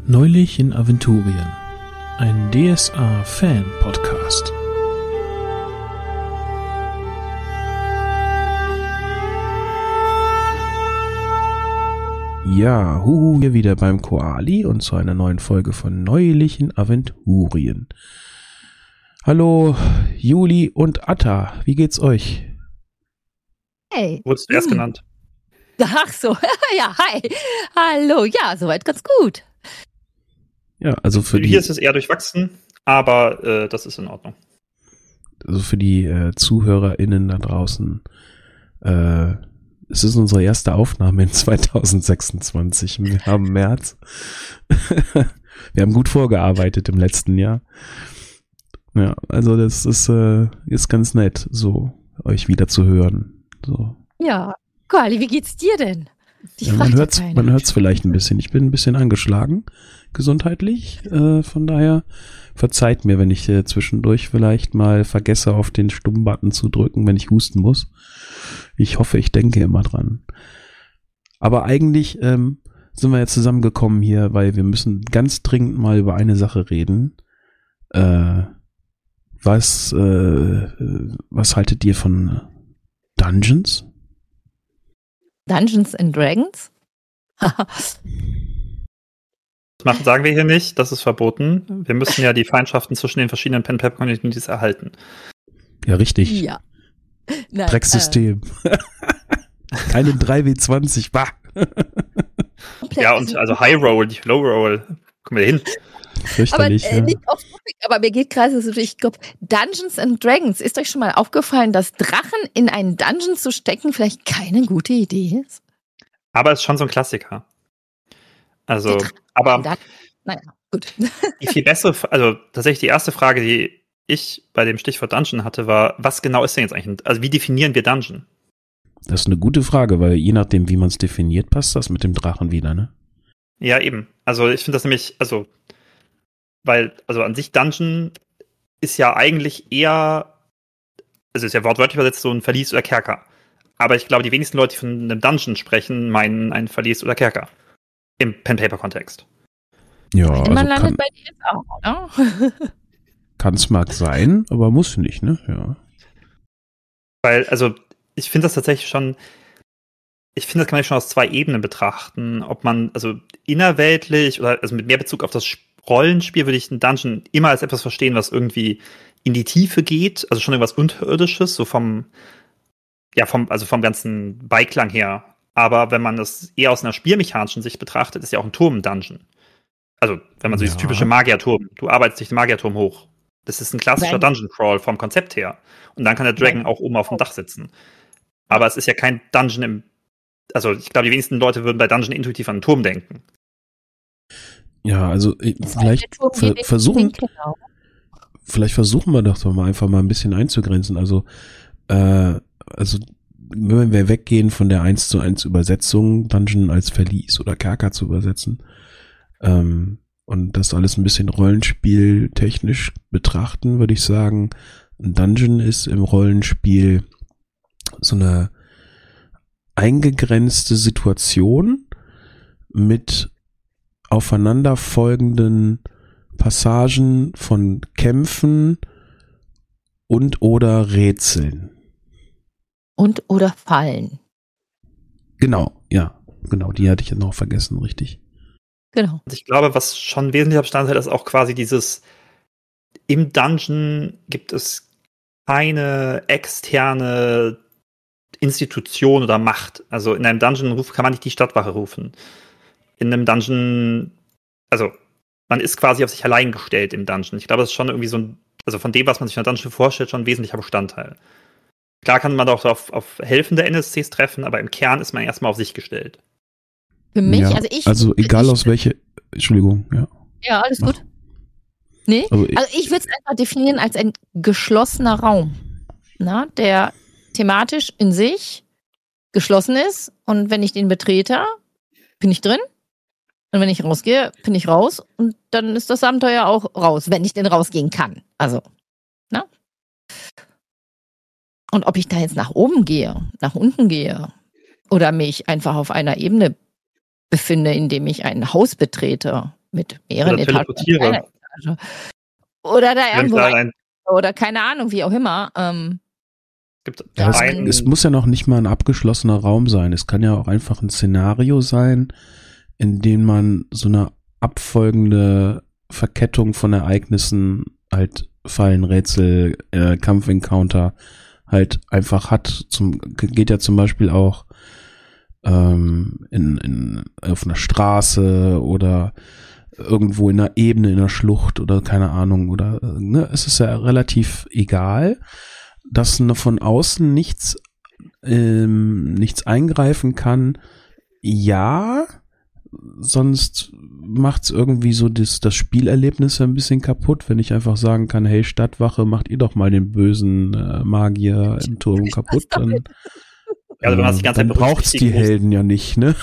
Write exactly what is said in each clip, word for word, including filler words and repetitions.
Neulich in Aventurien, ein D S A-Fan-Podcast. Ja, huhu, hier wieder beim Koali und zu einer neuen Folge von Neulich in Aventurien. Hallo, Juli und Atta, wie geht's euch? Hey. Wurdest du erst hm. genannt? Ach so, ja, hi. Hallo, ja, soweit ganz gut. Ja, also für die, Hier ist es eher durchwachsen, aber äh, das ist in Ordnung. also für die äh, ZuhörerInnen da draußen, äh, es ist unsere erste Aufnahme in zwanzig sechsundzwanzig. Wir haben März. Wir haben gut vorgearbeitet im letzten Jahr. Ja, also das ist, äh, ist ganz nett, so euch wieder zu hören. So. Ja, Koali, wie geht's dir denn? Dich Ja, fragt man hört's, ja keiner. man hört's vielleicht ein bisschen. Ich bin ein bisschen angeschlagen, gesundheitlich. Äh, von daher verzeiht mir, wenn ich äh, zwischendurch vielleicht mal vergesse, auf den Stumm-Button zu drücken, wenn ich husten muss. Ich hoffe, ich denke immer dran. Aber eigentlich ähm, sind wir jetzt zusammengekommen hier, weil wir müssen ganz dringend mal über eine Sache reden. Äh, was, äh, was haltet ihr von Dungeons? Dungeons and Dragons? Das machen, sagen wir hier nicht, das ist verboten. Wir müssen ja die Feindschaften zwischen den verschiedenen Pen-Pal-Communities erhalten. Ja, richtig. Ja. Nein, Drecksystem. Keine drei W zwanzig, bah. äh, Ja, und also High Roll, nicht Low Roll. Kommen wir hin. aber Fürchterlich, äh, ja. nicht off topic, aber mir geht gerade so, ich glaube, Dungeons and Dragons, ist euch schon mal aufgefallen, dass Drachen in einen Dungeon zu stecken vielleicht keine gute Idee ist? Aber es ist schon so ein Klassiker. Also, Der Drache aber Dann, naja, gut. die viel bessere, also tatsächlich die erste Frage, die ich bei dem Stichwort Dungeon hatte, war, was genau ist denn jetzt eigentlich, ein, also wie definieren wir Dungeon? Das ist eine gute Frage, weil je nachdem, wie man es definiert, passt das mit dem Drachen wieder, ne? Ja, eben. Also ich finde das nämlich, also, weil, also an sich Dungeon ist ja eigentlich eher, also ist ja wortwörtlich übersetzt so ein Verlies oder Kerker. Aber ich glaube, die wenigsten Leute, die von einem Dungeon sprechen, meinen ein Verlies oder Kerker. Im Pen-Paper-Kontext. Ja, Man also landet kann, bei dir jetzt auch, oder? kann's mag sein, aber muss nicht, ne? Ja. Weil, also, ich finde das tatsächlich schon, ich finde, das kann man schon aus zwei Ebenen betrachten. Ob man, also innerweltlich oder also mit mehr Bezug auf das Rollenspiel würde ich einen Dungeon immer als etwas verstehen, was irgendwie in die Tiefe geht, also schon irgendwas Unterirdisches, so vom, ja, vom, also vom ganzen Beiklang her. Aber wenn man das eher aus einer spielmechanischen Sicht betrachtet, ist ja auch ein Turm ein Dungeon. Also, wenn man so Ja. dieses typische Magierturm, du arbeitest dich den Magierturm hoch. Das ist ein klassischer Nein. Dungeon Crawl vom Konzept her. Und dann kann der Dragon Nein. auch oben auf dem Dach sitzen. Aber es ist ja kein Dungeon im, also ich glaube, die wenigsten Leute würden bei Dungeon intuitiv an einen Turm denken. Ja, also äh, Der vielleicht Turm ver geht in versuchen, den Keller. vielleicht versuchen wir doch mal einfach mal ein bisschen einzugrenzen. Also, äh, also wenn wir weggehen von der eins zu eins Übersetzung, Dungeon als Verlies oder Kerker zu übersetzen, ähm, und das alles ein bisschen rollenspieltechnisch betrachten, würde ich sagen, ein Dungeon ist im Rollenspiel so eine eingegrenzte Situation mit aufeinanderfolgenden Passagen von Kämpfen und oder Rätseln. Und oder Fallen. Genau, ja, genau, die hatte ich ja noch vergessen, richtig. Genau. Und ich glaube, was schon ein wesentlicher Bestandteil ist, auch quasi dieses, im Dungeon gibt es keine externe Institution oder Macht. Also in einem Dungeon ruf, kann man nicht die Stadtwache rufen. In einem Dungeon, also man ist quasi auf sich allein gestellt im Dungeon. Ich glaube, das ist schon irgendwie so ein, also von dem, was man sich in der Dungeon vorstellt, schon ein wesentlicher Bestandteil. Klar kann man auch auf, auf helfende N S Cs treffen, aber im Kern ist man erstmal auf sich gestellt. Für mich, ja, also ich. Also egal ich, aus welche, Entschuldigung, ja. Ja, alles Mach. gut. Nee? Also ich- Also ich würde es einfach definieren als ein geschlossener Raum, na, der thematisch in sich geschlossen ist. Und wenn ich den betrete, bin ich drin. Und wenn ich rausgehe, bin ich raus. Und dann ist das Abenteuer auch raus, wenn ich denn rausgehen kann. Also, na? Und ob ich da jetzt nach oben gehe, nach unten gehe oder mich einfach auf einer Ebene befinde, indem ich ein Haus betrete, mit mehreren Oder Etagen. teleportiere. Einer Etage. Oder da Wenn irgendwo da rein, ein, oder keine Ahnung, wie auch immer. Ähm, gibt Ja, es, einen, es muss ja noch nicht mal ein abgeschlossener Raum sein. Es kann ja auch einfach ein Szenario sein, in dem man so eine abfolgende Verkettung von Ereignissen, halt Fallen, Rätsel, äh, Kampf-Encounter halt einfach hat. Zum, geht ja zum Beispiel auch ähm, in, in, auf einer Straße oder irgendwo in einer Ebene, in einer Schlucht oder keine Ahnung. Oder ne, es ist ja relativ egal, dass von außen nichts ähm, nichts eingreifen kann. Ja, sonst macht's irgendwie so das, das Spielerlebnis ein bisschen kaputt, wenn ich einfach sagen kann, hey Stadtwache, macht ihr doch mal den bösen äh, Magier im Turm kaputt, dann, Ja, also du hast die äh, ganze dann Zeit braucht's die berücksichtigen musst. Helden ja nicht, ne?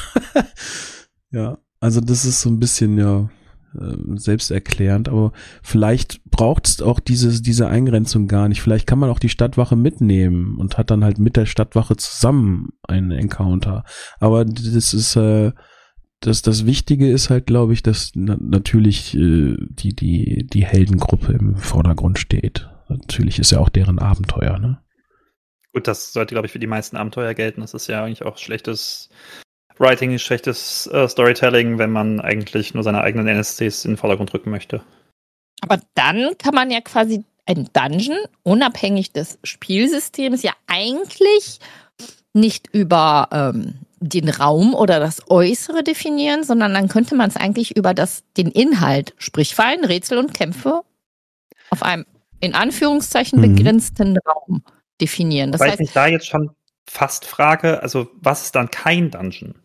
Ja, also das ist so ein bisschen ja äh, selbsterklärend, aber vielleicht braucht's auch diese, diese Eingrenzung gar nicht. Vielleicht kann man auch die Stadtwache mitnehmen und hat dann halt mit der Stadtwache zusammen einen Encounter. Aber das ist äh, Das, das Wichtige ist halt, glaube ich, dass na, natürlich äh, die, die, die Heldengruppe im Vordergrund steht. Natürlich ist ja auch deren Abenteuer, ne? Gut, das sollte, glaube ich, für die meisten Abenteuer gelten. Das ist ja eigentlich auch schlechtes Writing, schlechtes äh, Storytelling, wenn man eigentlich nur seine eigenen N S Cs in den Vordergrund rücken möchte. aber dann kann man ja quasi ein Dungeon, unabhängig des Spielsystems, ja eigentlich nicht über ähm, den Raum oder das Äußere definieren, sondern dann könnte man es eigentlich über das, den Inhalt, sprich Fallen, Rätsel und Kämpfe auf einem in Anführungszeichen Mhm. begrenzten Raum definieren. Das Weil ich heißt, mich da jetzt schon fast frage, also was ist dann kein Dungeon?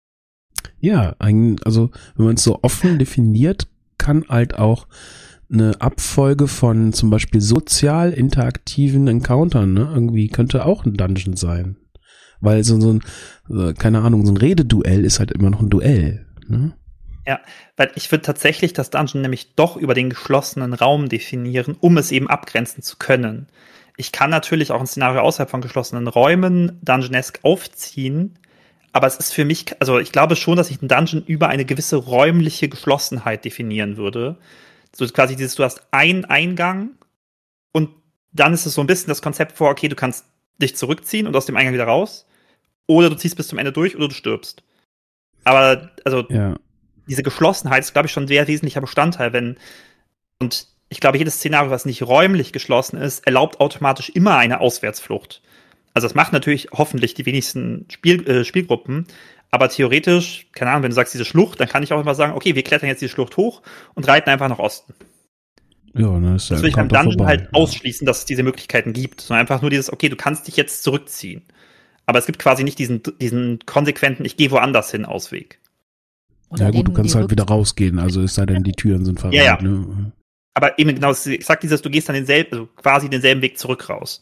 Ja, ein, also wenn man es so offen definiert, kann halt auch eine Abfolge von zum Beispiel sozial interaktiven Encountern, ne, irgendwie könnte auch ein Dungeon sein. Weil so, so ein, äh, keine Ahnung, so ein Rededuell ist halt immer noch ein Duell, ne? Weil ich würde tatsächlich das Dungeon nämlich doch über den geschlossenen Raum definieren, um es eben abgrenzen zu können. Ich kann natürlich auch ein Szenario außerhalb von geschlossenen Räumen Dungeonesque aufziehen, aber es ist für mich, also ich glaube schon, dass ich einen Dungeon über eine gewisse räumliche Geschlossenheit definieren würde. So quasi dieses, du hast einen Eingang und dann ist es so ein bisschen das Konzept vor, okay, du kannst dich zurückziehen und aus dem Eingang wieder raus, oder du ziehst bis zum Ende durch oder du stirbst. Aber, also, Ja. diese Geschlossenheit ist, glaube ich, schon ein sehr wesentlicher Bestandteil, wenn, und ich glaube, jedes Szenario, was nicht räumlich geschlossen ist, erlaubt automatisch immer eine Auswärtsflucht. Also das macht natürlich hoffentlich die wenigsten Spiel, äh, Spielgruppen, aber theoretisch, keine Ahnung, wenn du sagst, diese Schlucht, dann kann ich auch immer sagen, okay, wir klettern jetzt die Schlucht hoch und reiten einfach nach Osten. Ja, dann ist Das der will ich beim Encounter Dungeon vorbei. halt ausschließen, dass es diese Möglichkeiten gibt, sondern einfach nur dieses, okay, du kannst dich jetzt zurückziehen. Aber es gibt quasi nicht diesen, diesen konsequenten, ich gehe woanders hin Ausweg. oder Ja gut, du den- kannst die halt wieder rausgehen, also es sei denn, die Türen sind verraten. Ja, ja. Ne? Aber eben genau, ich sag dieses, du gehst dann denselben, also quasi denselben Weg zurück raus.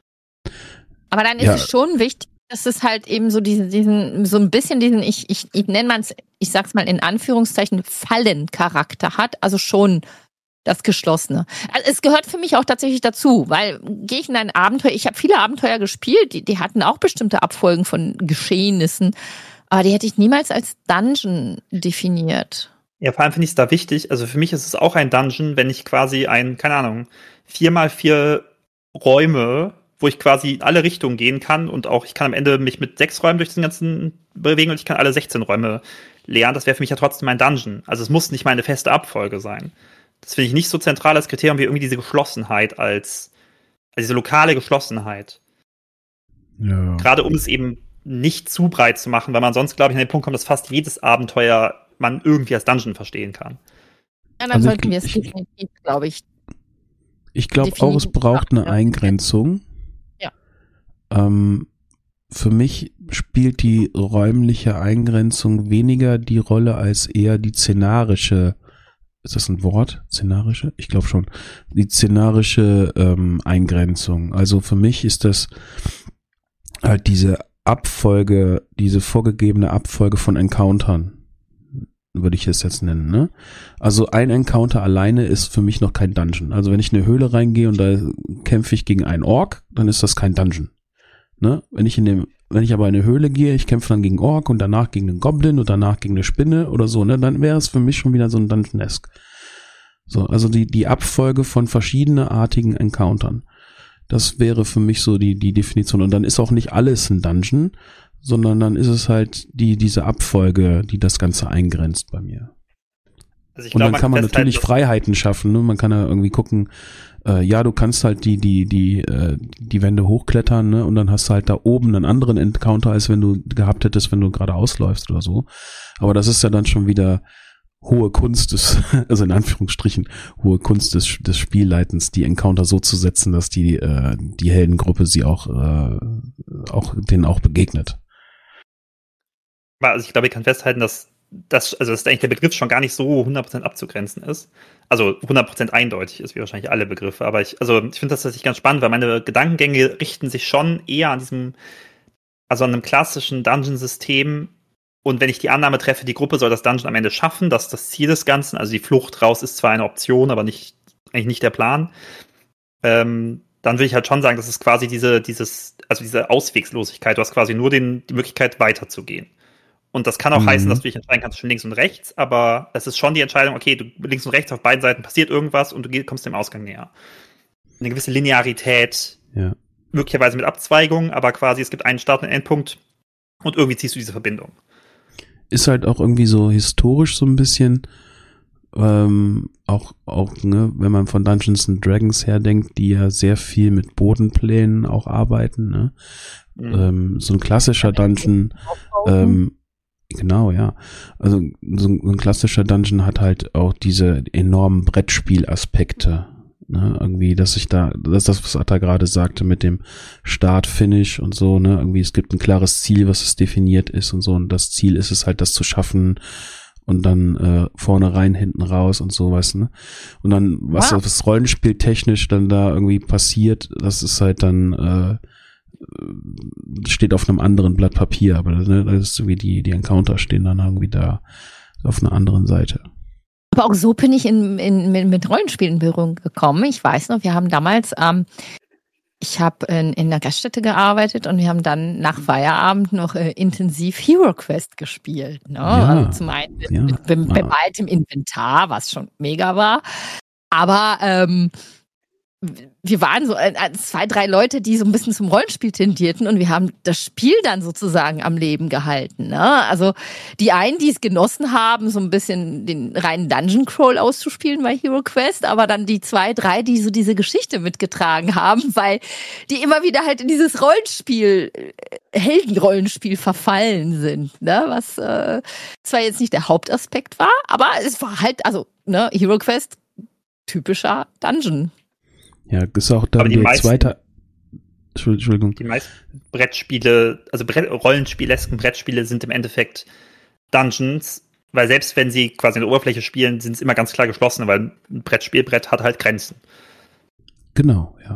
Aber dann ist Ja. es schon wichtig, dass es halt eben so diesen, diesen so ein bisschen diesen, ich, ich, ich nenne man es, ich sag's mal in Anführungszeichen, Fallencharakter hat, also schon das Geschlossene. Also es gehört für mich auch tatsächlich dazu, weil gehe ich in ein Abenteuer, ich habe viele Abenteuer gespielt, die, die hatten auch bestimmte Abfolgen von Geschehnissen, aber die hätte ich niemals als Dungeon definiert. Ja, vor allem finde ich es da wichtig, also für mich ist es auch ein Dungeon, wenn ich quasi ein, keine Ahnung, vier mal vier Räume, wo ich quasi in alle Richtungen gehen kann und auch, ich kann am Ende mich mit sechs Räumen durch den ganzen bewegen und ich kann alle sechzehn Räume leeren. Das wäre für mich ja trotzdem ein Dungeon. Also es muss nicht mal eine feste Abfolge sein. Das finde ich nicht so zentral als Kriterium wie irgendwie diese Geschlossenheit als, also diese lokale Geschlossenheit. Ja. Gerade um es eben nicht zu breit zu machen, weil man sonst, glaube ich, an den Punkt kommt, dass fast jedes Abenteuer man irgendwie als Dungeon verstehen kann. Ja, dann Also ich- sollten wir es ich- definitiv, glaube ich. Ich glaube auch, es Definitiv, braucht eine ja. Eingrenzung. Ja. Ähm, für mich spielt die räumliche Eingrenzung weniger die Rolle als eher die szenarische, ist das ein Wort? Szenarische? Ich glaube schon. Die szenarische ähm, Eingrenzung. Also für mich ist das halt diese Abfolge, diese vorgegebene Abfolge von Encountern, würde ich es jetzt nennen, ne? Also ein Encounter alleine ist für mich noch kein Dungeon. Also wenn ich in eine Höhle reingehe und da kämpfe ich gegen einen Ork, dann ist das kein Dungeon. Ne? Wenn ich in dem wenn ich aber in eine Höhle gehe, ich kämpfe dann gegen Ork und danach gegen einen Goblin und danach gegen eine Spinne oder so, ne, dann wäre es für mich schon wieder so ein Dungeon-esque. So, also die, die Abfolge von verschiedenartigen Encountern. Das wäre für mich so die, die Definition. Und dann ist auch nicht alles ein Dungeon, sondern dann ist es halt die, diese Abfolge, die das Ganze eingrenzt bei mir. Also ich und glaub, dann kann man natürlich Freiheiten schaffen, ne? Man kann ja irgendwie gucken, äh, ja, du kannst halt die, die, die, äh, die Wände hochklettern, ne? Und dann hast du halt da oben einen anderen Encounter, als wenn du gehabt hättest, wenn du gerade ausläufst oder so. Aber das ist ja dann schon wieder hohe Kunst des, also in Anführungsstrichen, hohe Kunst des, des Spielleitens, die Encounter so zu setzen, dass die, äh, die Heldengruppe sie auch, äh, auch, denen auch begegnet. Also ich glaube, ich kann festhalten, dass das, also dass eigentlich der Begriff schon gar nicht so hundert Prozent abzugrenzen ist. Also hundert Prozent eindeutig ist, wie wahrscheinlich alle Begriffe. Aber ich, also ich finde das tatsächlich ganz spannend, weil meine Gedankengänge richten sich schon eher an diesem, also an einem klassischen Dungeon-System. Und wenn ich die Annahme treffe, die Gruppe soll das Dungeon am Ende schaffen, das ist das Ziel des Ganzen. Also die Flucht raus ist zwar eine Option, aber nicht, eigentlich nicht der Plan. Ähm, dann will ich halt schon sagen, das ist quasi diese, dieses, also diese Auswegslosigkeit. Du hast quasi nur den, die Möglichkeit, weiterzugehen. Und das kann auch mhm. heißen, dass du dich entscheiden kannst zwischen links und rechts, aber es ist schon die Entscheidung, okay, du links und rechts auf beiden Seiten passiert irgendwas und du kommst dem Ausgang näher. Eine gewisse Linearität, ja. möglicherweise mit Abzweigungen, aber quasi es gibt einen Start- und Endpunkt und irgendwie ziehst du diese Verbindung. Ist halt auch irgendwie so historisch so ein bisschen, ähm, auch, auch, ne, wenn man von Dungeons and Dragons her denkt, die ja sehr viel mit Bodenplänen auch arbeiten, ne? Mhm. Ähm, so ein klassischer Dungeon, ähm, genau, ja. Also so ein klassischer Dungeon hat halt auch diese enormen Brettspielaspekte. Ne? Irgendwie, dass ich da, das ist das, was Atta gerade sagte mit dem Start, Finish und so, ne? Irgendwie, es gibt ein klares Ziel, was es definiert ist und so. Und das Ziel ist es halt, das zu schaffen und dann äh, vorne rein, hinten raus und sowas, ne? Und dann, was, wow. was rollenspieltechnisch dann da irgendwie passiert, das ist halt dann äh, steht auf einem anderen Blatt Papier, aber ne, das ist so wie die, die Encounter stehen dann irgendwie da auf einer anderen Seite. Aber auch so bin ich in, in, mit, mit Rollenspielen in Berührung gekommen. Ich weiß noch, wir haben damals, ähm, ich habe in, in einer Gaststätte gearbeitet und wir haben dann nach Feierabend noch äh, intensiv Hero Quest gespielt. Ne? Ja, also zum einen mit, ja, mit, mit, mit altem Inventar, was schon mega war. Aber ähm, wir waren so äh, zwei, drei Leute, die so ein bisschen zum Rollenspiel tendierten und wir haben das Spiel dann sozusagen am Leben gehalten. Ne? Also die einen, die es genossen haben, so ein bisschen den reinen Dungeon Crawl auszuspielen bei Hero Quest, aber dann die zwei, drei, die so diese Geschichte mitgetragen haben, weil die immer wieder halt in dieses Rollenspiel, Heldenrollenspiel verfallen sind. Ne? Was äh, zwar jetzt nicht der Hauptaspekt war, aber es war halt, also ne, Hero Quest, typischer Dungeon. Ja, ist auch dann der meisten, zweite. Entschuldigung. Die meisten Brettspiele, also Brett, Rollenspielesken Brettspiele sind im Endeffekt Dungeons, weil selbst wenn sie quasi in der Oberfläche spielen, sind es immer ganz klar geschlossen, weil ein Brettspielbrett hat halt Grenzen. Genau, ja.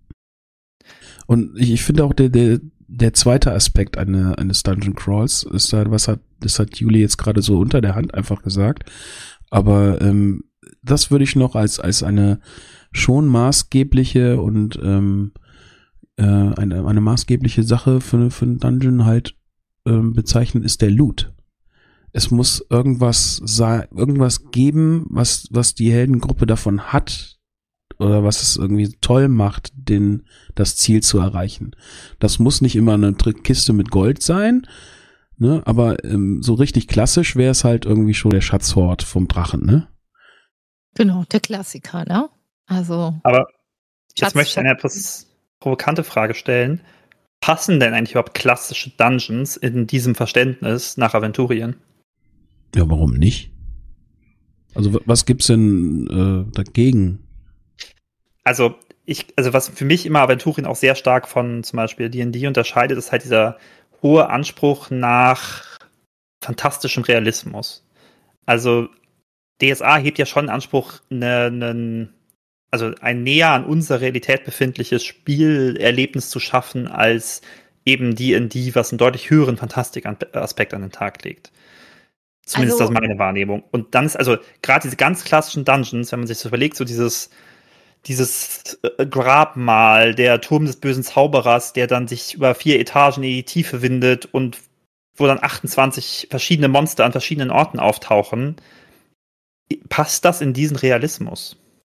Und ich, ich finde auch der, der, der zweite Aspekt eine, eines Dungeon Crawls ist da, was hat, das hat Juli jetzt gerade so unter der Hand einfach gesagt. Aber ähm, das würde ich noch als, als eine schon maßgebliche und ähm, äh, eine, eine maßgebliche Sache für, für einen Dungeon halt ähm, bezeichnen, ist der Loot. Es muss irgendwas sei, irgendwas geben, was, was die Heldengruppe davon hat oder was es irgendwie toll macht, den, das Ziel zu erreichen. Das muss nicht immer eine Kiste mit Gold sein, ne? Aber ähm, so richtig klassisch wäre es halt irgendwie schon der Schatzhort vom Drachen, ne? Genau, der Klassiker, ne? Also, aber jetzt Schatz, möchte ich eine etwas provokante Frage stellen. Passen denn eigentlich überhaupt klassische Dungeons in diesem Verständnis nach Aventurien? Ja, warum nicht? Also was gibt's denn äh, dagegen? Also ich, also was für mich immer Aventurien auch sehr stark von zum Beispiel D und D unterscheidet, ist halt dieser hohe Anspruch nach fantastischem Realismus. Also D S A hebt ja schon den Anspruch, ne, ne, also ein näher an unserer Realität befindliches Spielerlebnis zu schaffen, als eben D und D, was einen deutlich höheren Fantastikaspekt an den Tag legt. Zumindest also, das ist meine Wahrnehmung. Und dann ist also gerade diese ganz klassischen Dungeons, wenn man sich das überlegt, so dieses dieses äh, Grabmal, der Turm des bösen Zauberers, der dann sich über vier Etagen in die Tiefe windet und wo dann achtundzwanzig verschiedene Monster an verschiedenen Orten auftauchen. Passt das in diesen Realismus?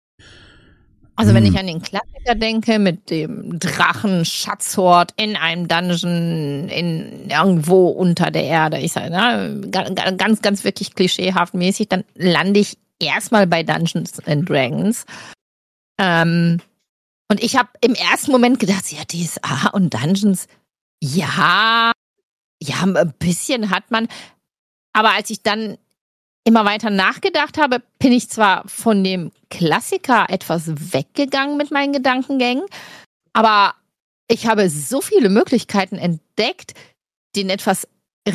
Also wenn Hm. ich an den Klassiker denke, mit dem Drachen, Schatzhort in einem Dungeon, in irgendwo unter der Erde, ich sage, ne, ganz, ganz wirklich klischeehaft mäßig, dann lande ich erstmal bei Dungeons and Dragons. Ähm, und ich habe im ersten Moment gedacht, ja, D S A und Dungeons, ja, ja, ein bisschen hat man. Aber als ich dann immer weiter nachgedacht habe, bin ich zwar von dem Klassiker etwas weggegangen mit meinen Gedankengängen, aber ich habe so viele Möglichkeiten entdeckt, den etwas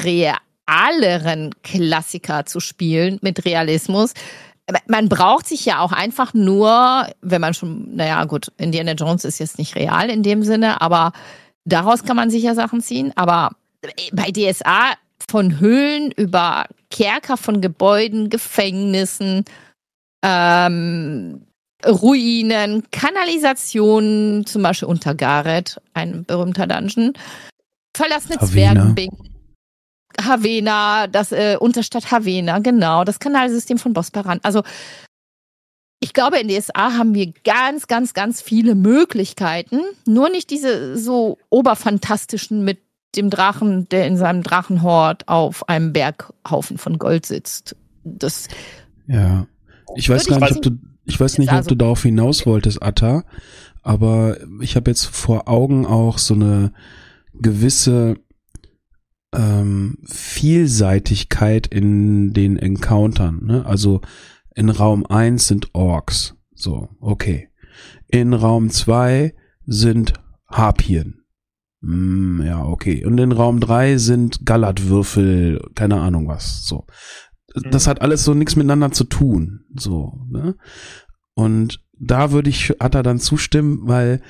realeren Klassiker zu spielen mit Realismus. Man braucht sich ja auch einfach nur, wenn man schon, naja gut, Indiana Jones ist jetzt nicht real in dem Sinne, aber daraus kann man sicher Sachen ziehen. Aber bei D S A von Höhlen über Kerker von Gebäuden, Gefängnissen, ähm, Ruinen, Kanalisationen, zum Beispiel unter Gareth, ein berühmter Dungeon, verlassene Zwergenbing, Havena, das äh, Unterstadt Havena, genau, das Kanalsystem von Bosporan. Also ich glaube, in D S A haben wir ganz, ganz, ganz viele Möglichkeiten, nur nicht diese so oberfantastischen mit dem Drachen, der in seinem Drachenhort auf einem Berghaufen von Gold sitzt. Das ja, ich weiß gar nicht, ob du, ich weiß nicht, ob du darauf hinaus wolltest, Atta, aber ich habe jetzt vor Augen auch so eine gewisse ähm, Vielseitigkeit in den Encountern, ne? Also in Raum eins sind Orks, so, okay. In Raum zwei sind Harpien. Mm, ja, okay. Und in Raum drei sind Gallertwürfel, keine Ahnung was, so. Das hat alles so nichts miteinander zu tun, so, ne? Und da würde ich Atta dann zustimmen, weil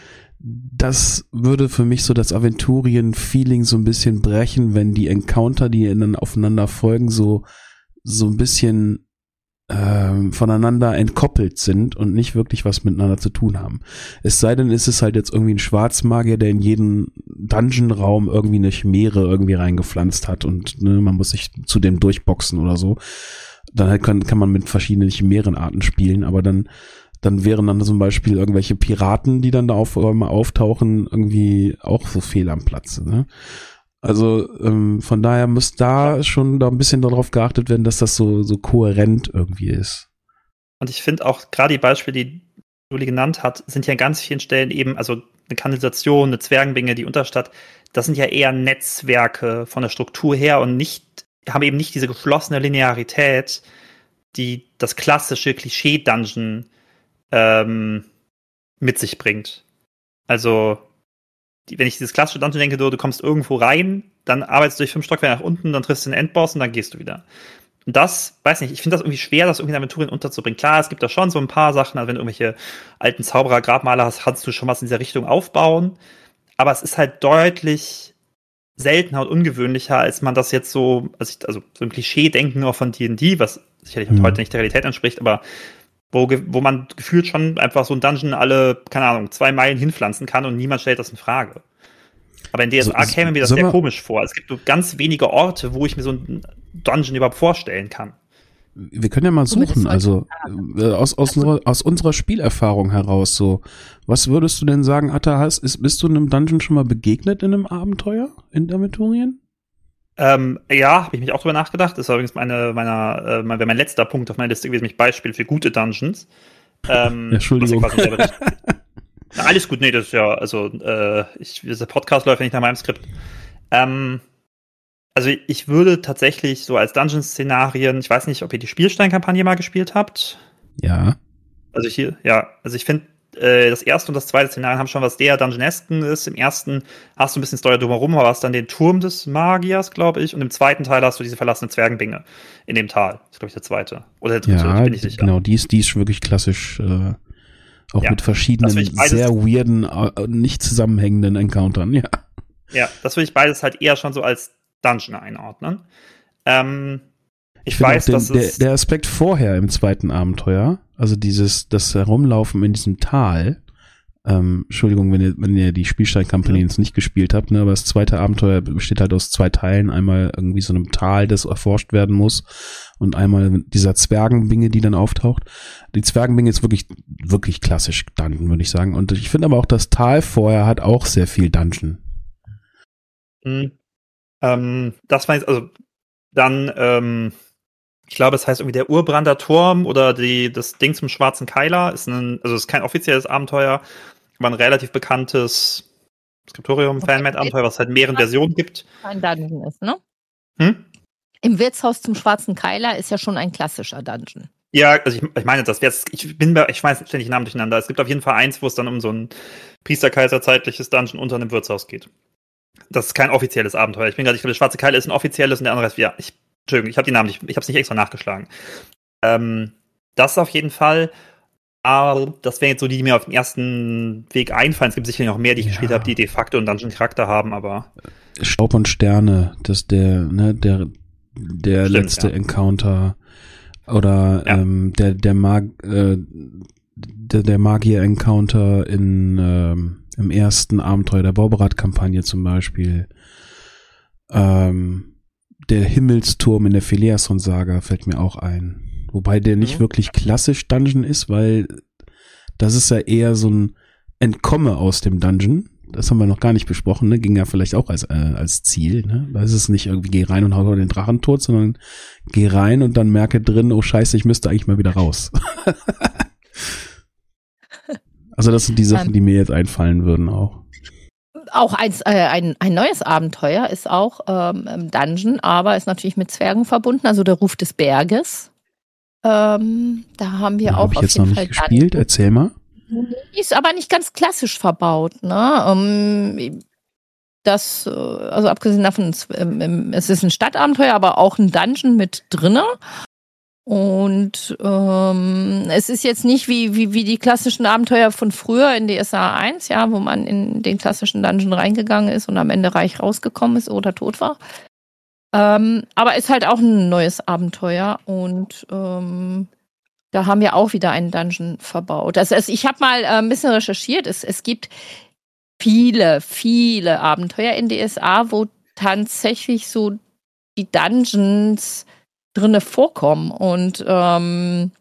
das würde für mich so das Aventurien-Feeling so ein bisschen brechen, wenn die Encounter, die dann aufeinander folgen, so so ein bisschen ähm, voneinander entkoppelt sind und nicht wirklich was miteinander zu tun haben. Es sei denn, ist es halt jetzt irgendwie ein Schwarzmagier, der in jeden Dungeon-Raum irgendwie eine Chimäre irgendwie reingepflanzt hat und ne, man muss sich zu dem durchboxen oder so. Dann halt kann, kann man mit verschiedenen Chimärenarten spielen, aber dann dann wären dann zum Beispiel irgendwelche Piraten, die dann da auf, auftauchen, irgendwie auch so fehl am Platz. Ne? Also ähm, von daher muss da schon da ein bisschen darauf geachtet werden, dass das so so kohärent irgendwie ist. Und ich finde auch gerade die Beispiele, die Juli genannt hat, sind ja an ganz vielen Stellen eben, also eine Kanalisation, eine Zwergenbinge, die Unterstadt, das sind ja eher Netzwerke von der Struktur her und nicht, haben eben nicht diese geschlossene Linearität, die das klassische Klischee-Dungeon ähm, mit sich bringt. Also Die, wenn ich dieses klassische Dungeon denke, du, du kommst irgendwo rein, dann arbeitest du durch fünf Stockwerke nach unten, dann triffst du den Endboss und dann gehst du wieder. Und das, weiß nicht, ich finde das irgendwie schwer, das irgendwie in Aventurien unterzubringen. Klar, es gibt da schon so ein paar Sachen, also wenn du irgendwelche alten Zauberer, Grabmaler hast, kannst du schon was in dieser Richtung aufbauen. Aber es ist halt deutlich seltener und ungewöhnlicher, als man das jetzt so, also, ich, also so ein Klischee-Denken auch von D und D, was sicherlich mhm. heute nicht der Realität entspricht, aber Wo, wo man gefühlt schon einfach so ein Dungeon alle, keine Ahnung, zwei Meilen hinpflanzen kann und niemand stellt das in Frage. Aber in D S A so, käme mir das sehr komisch vor. Es gibt nur ganz wenige Orte, wo ich mir so ein Dungeon überhaupt vorstellen kann. Wir können ja mal suchen, also äh, aus, aus, unserer, aus unserer Spielerfahrung heraus so. Was würdest du denn sagen, Atta, hast, ist, bist du einem Dungeon schon mal begegnet in einem Abenteuer in Aventurien? Ähm, ja, habe ich mich auch drüber nachgedacht. Das war übrigens meine, meiner, äh, mein, mein letzter Punkt auf meiner Liste gewesen, nämlich Beispiel für gute Dungeons. Ähm, Entschuldigung. Na, alles gut, nee, das ist ja, also, äh, ich, dieser Podcast läuft ja nicht nach meinem Skript. Ähm, also, ich würde tatsächlich so als Dungeon-Szenarien, ich weiß nicht, ob ihr die Spielstein-Kampagne mal gespielt habt. Ja. Also, hier, ja, also ich finde, das erste und das zweite Szenario haben schon was der Dungeonesken ist. Im ersten hast du ein bisschen Story drumherum, aber hast dann den Turm des Magiers, glaube ich. Und im zweiten Teil hast du diese verlassene Zwergenbinge in dem Tal. Das ist, glaube ich, der zweite. Oder der dritte, ja, bin ich sicher. Genau, die ist, die ist wirklich klassisch, äh, auch ja, mit verschiedenen sehr weirden, äh, nicht zusammenhängenden Encountern, ja. Ja, das würde ich beides halt eher schon so als Dungeon einordnen. Ähm, ich, ich weiß, den, dass der, es der Aspekt vorher im zweiten Abenteuer, Also dieses, das Herumlaufen in diesem Tal, ähm, Entschuldigung, wenn ihr, wenn ihr die Spielstein-Kampagne jetzt nicht gespielt habt, ne, aber das zweite Abenteuer besteht halt aus zwei Teilen. Einmal irgendwie so einem Tal, das erforscht werden muss, und einmal dieser Zwergenbinge, die dann auftaucht. Die Zwergenbinge ist wirklich, wirklich klassisch Dungeon, würde ich sagen. Und ich finde aber auch, das Tal vorher hat auch sehr viel Dungeon. Mhm. Ähm, das war jetzt, also dann, ähm, ich glaube, es heißt irgendwie der Urbrander Turm oder die, das Ding zum schwarzen Keiler. Ist ein, also es ist kein offizielles Abenteuer, aber ein relativ bekanntes Skriptorium-Fanmade-Abenteuer, was es halt in mehreren Versionen gibt. Ein Dungeon ist, ne? Hm? Im Wirtshaus zum schwarzen Keiler ist ja schon ein klassischer Dungeon. Ja, also ich, ich meine das. Jetzt, ich bin bei, ich weiß ständig Namen durcheinander. Es gibt auf jeden Fall eins, wo es dann um so ein Priester-Kaiser-zeitliches Dungeon unter einem Wirtshaus geht. Das ist kein offizielles Abenteuer. Ich bin gerade, ich glaube, der schwarze Keiler ist ein offizielles und der andere ist, ja, ich, Entschuldigung, ich habe die Namen nicht, ich habe es nicht extra nachgeschlagen. Ähm, das auf jeden Fall. Aber das wären jetzt so die, die mir auf den ersten Weg einfallen. Es gibt sicherlich noch mehr, die ich ja. gespielt habe, die de facto einen Dungeon-Charakter haben, aber. Staub und Sterne, das der, ne, der, der Stimmt, letzte ja. Encounter oder ja. ähm, der, der Mag, äh, der, der Magier-Encounter in ähm, im ersten Abenteuer der Borberat-Kampagne zum Beispiel. Ähm, der Himmelsturm in der Phileason-Saga fällt mir auch ein. Wobei der nicht mhm. wirklich klassisch Dungeon ist, weil das ist ja eher so ein Entkomme aus dem Dungeon. Das haben wir noch gar nicht besprochen, ne? Ging ja vielleicht auch als, äh, als Ziel, ne? Da ist es nicht irgendwie, geh rein und hau den Drachen tot, sondern geh rein und dann merke drin, oh scheiße, ich müsste eigentlich mal wieder raus. Also das sind die Sachen, die mir jetzt einfallen würden auch. Auch ein, äh, ein, ein neues Abenteuer ist auch ähm, im Dungeon, aber ist natürlich mit Zwergen verbunden, also der Ruf des Berges. Ähm, da haben wir da auch hab ich auf jetzt jeden noch Fall nicht gespielt, Dungeon. Erzähl mal. Ist aber nicht ganz klassisch verbaut, ne? Ähm, das, also abgesehen davon, es ist ein Stadtabenteuer, aber auch ein Dungeon mit drinne. Und ähm, es ist jetzt nicht wie, wie, wie die klassischen Abenteuer von früher in D S A eins, ja, wo man in den klassischen Dungeon reingegangen ist und am Ende reich rausgekommen ist oder tot war. Ähm, aber ist halt auch ein neues Abenteuer und ähm, da haben wir auch wieder einen Dungeon verbaut. Also, also ich habe mal äh, ein bisschen recherchiert. Es, es gibt viele, viele Abenteuer in D S A, wo tatsächlich so die Dungeons drinne vorkommen. Und ähm,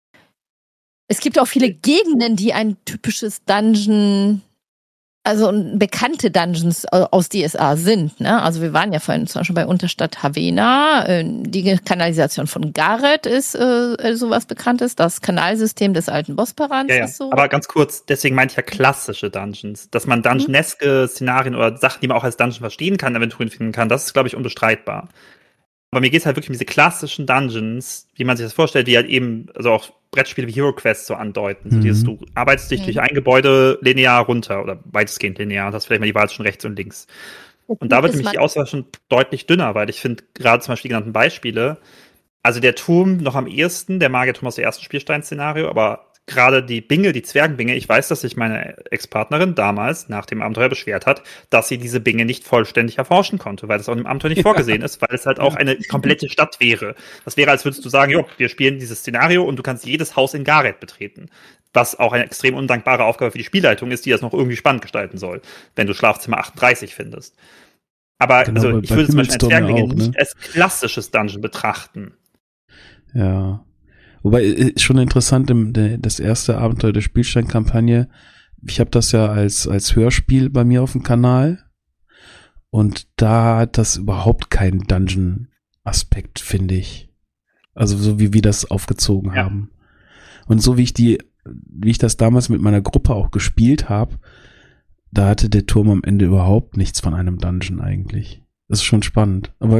es gibt auch viele Gegenden, die ein typisches Dungeon, also bekannte Dungeons aus D S A sind. Ne? Also wir waren ja vorhin zum Beispiel bei Unterstadt Havena. Die Kanalisation von Gareth ist äh, sowas Bekanntes. Das Kanalsystem des alten Bosporans ja, ja. ist so. Aber ganz kurz, deswegen meinte ich ja klassische Dungeons. Dass man dungeoneske Szenarien oder Sachen, die man auch als Dungeon verstehen kann, Aventurien finden kann, das ist, glaube ich, unbestreitbar. Aber mir geht es halt wirklich um diese klassischen Dungeons, wie man sich das vorstellt, die halt eben, also auch Brettspiele wie Hero Quest so andeuten. So mhm. dieses, du arbeitest dich mhm. durch ein Gebäude linear runter oder weitestgehend linear und hast vielleicht mal die Wahl zwischen rechts und links. Und da wird nämlich die Auswahl schon deutlich dünner, weil ich finde, gerade zum Beispiel die genannten Beispiele, also der Turm noch am ehesten, der Magierturm aus dem ersten Spielstein-Szenario, aber gerade die Binge, die Zwergenbinge, ich weiß, dass sich meine Ex-Partnerin damals nach dem Abenteuer beschwert hat, dass sie diese Binge nicht vollständig erforschen konnte, weil das auch im Abenteuer nicht ja. vorgesehen ist, weil es halt auch eine komplette Stadt wäre. Das wäre, als würdest du sagen, jo, wir spielen dieses Szenario und du kannst jedes Haus in Gareth betreten. Was auch eine extrem undankbare Aufgabe für die Spielleitung ist, die das noch irgendwie spannend gestalten soll, wenn du Schlafzimmer achtunddreißig findest. Aber genau, also, ich würde zum Beispiel ein Zwergenbinge auch, ne? nicht als klassisches Dungeon betrachten. Ja. Wobei, ist schon interessant, im, der, das erste Abenteuer der Spielstein-Kampagne, ich habe das ja als, als Hörspiel bei mir auf dem Kanal und da hat das überhaupt keinen Dungeon-Aspekt, finde ich. Also so wie wir das aufgezogen ja. haben. Und so wie ich die, wie ich das damals mit meiner Gruppe auch gespielt habe, da hatte der Turm am Ende überhaupt nichts von einem Dungeon eigentlich. Das ist schon spannend. Aber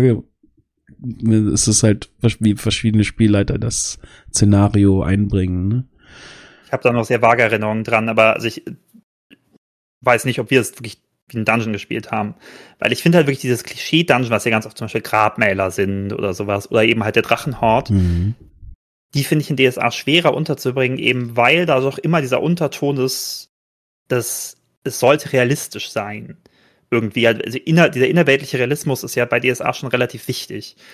es ist halt, wie verschiedene Spielleiter das Szenario einbringen. Ne? Ich habe da noch sehr vage Erinnerungen dran, aber also ich weiß nicht, ob wir es wirklich wie ein Dungeon gespielt haben. Weil ich finde halt wirklich dieses Klischee-Dungeon, was ja ganz oft zum Beispiel Grabmäler sind oder sowas, oder eben halt der Drachenhort, mhm. die finde ich in D S A schwerer unterzubringen, eben weil da doch immer dieser Unterton ist, dass es sollte realistisch sein. Irgendwie, also inner, dieser innerweltliche Realismus ist ja bei D S A schon relativ wichtig.